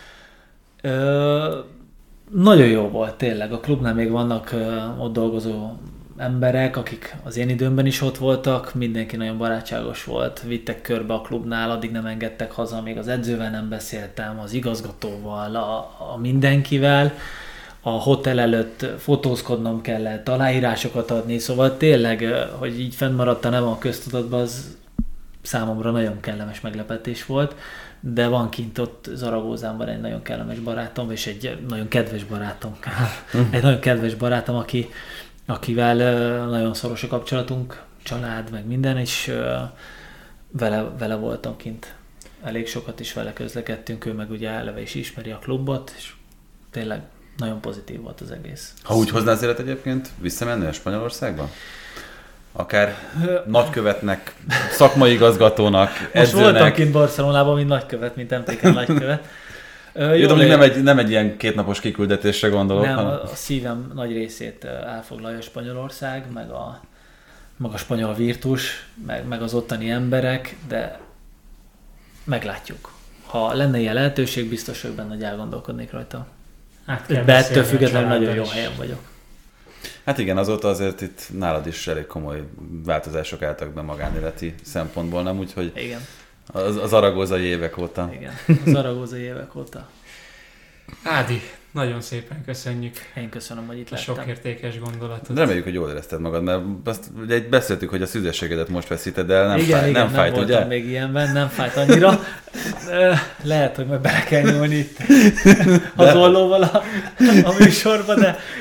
Nagyon jó volt tényleg. A klubnál még vannak ott dolgozó emberek, akik az én időmben is ott voltak, mindenki nagyon barátságos volt, vittek körbe a klubnál, addig nem engedtek haza, még az edzővel nem beszéltem, az igazgatóval, a mindenkivel. A hotel előtt fotózkodnom kellett, aláírásokat adni, szóval tényleg, hogy így fennmaradt a nevem a köztudatban, az számomra nagyon kellemes meglepetés volt, de van kint ott Zaragozánban egy nagyon kellemes barátom, és egy nagyon kedves barátom. Egy nagyon kedves barátom, akivel nagyon szoros a kapcsolatunk, család, meg minden, és vele voltam kint. Elég sokat is vele közlekedtünk, ő meg ugye eleve is ismeri a klubot, és tényleg nagyon pozitív volt az egész. Ha úgy hoznád az élet egyébként, visszamenni a Spanyolországba? Akár nagykövetnek, szakmai igazgatónak, edzőnek. Most voltam kint Barcelonában, mint nagykövet, mint MTK nagykövet. Jó, nem egy ilyen kétnapos kiküldetésre gondolok. Nem, a szívem nagy részét elfoglalja Spanyolország, meg a spanyol virtus, meg az ottani emberek, de meglátjuk. Ha lenne ilyen lehetőség, biztos vagyok benne, hogy elgondolkodnék rajta. Hát de ettől függetlenül nagyon jó helyen vagyok. Hát igen, azóta azért itt nálad is elég komoly változások álltak be magánéleti szempontból, nem? Úgyhogy igen. Az zaragozai évek óta. Igen, az zaragozai évek óta. Ádi, nagyon szépen köszönjük. Én köszönöm, hogy itt lettem. Sok értékes gondolatot. Reméljük, hogy jól érezted magad, mert azt ugye beszéltük, hogy a szüzességedet most veszíted el, nem nem fájt, ugye? Voltam még ilyenben, nem fájt annyira. Lehet, hogy meg bele kell nyúlni itt az ollóval a műsorba, de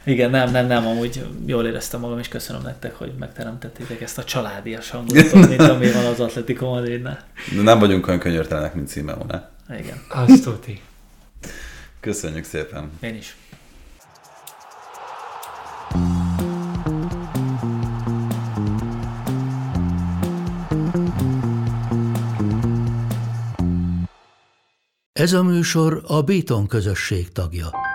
Igen, nem, amúgy jól éreztem magam, és köszönöm nektek, hogy megteremtettétek ezt a családias hangulatot, mint ami van az Atletico Madridnál. Nem vagyunk olyan könyörtelenek, mint Simeone. Igen. Azt tuti. Köszönjük szépen. Én is. Ez a műsor a Béton közösség tagja.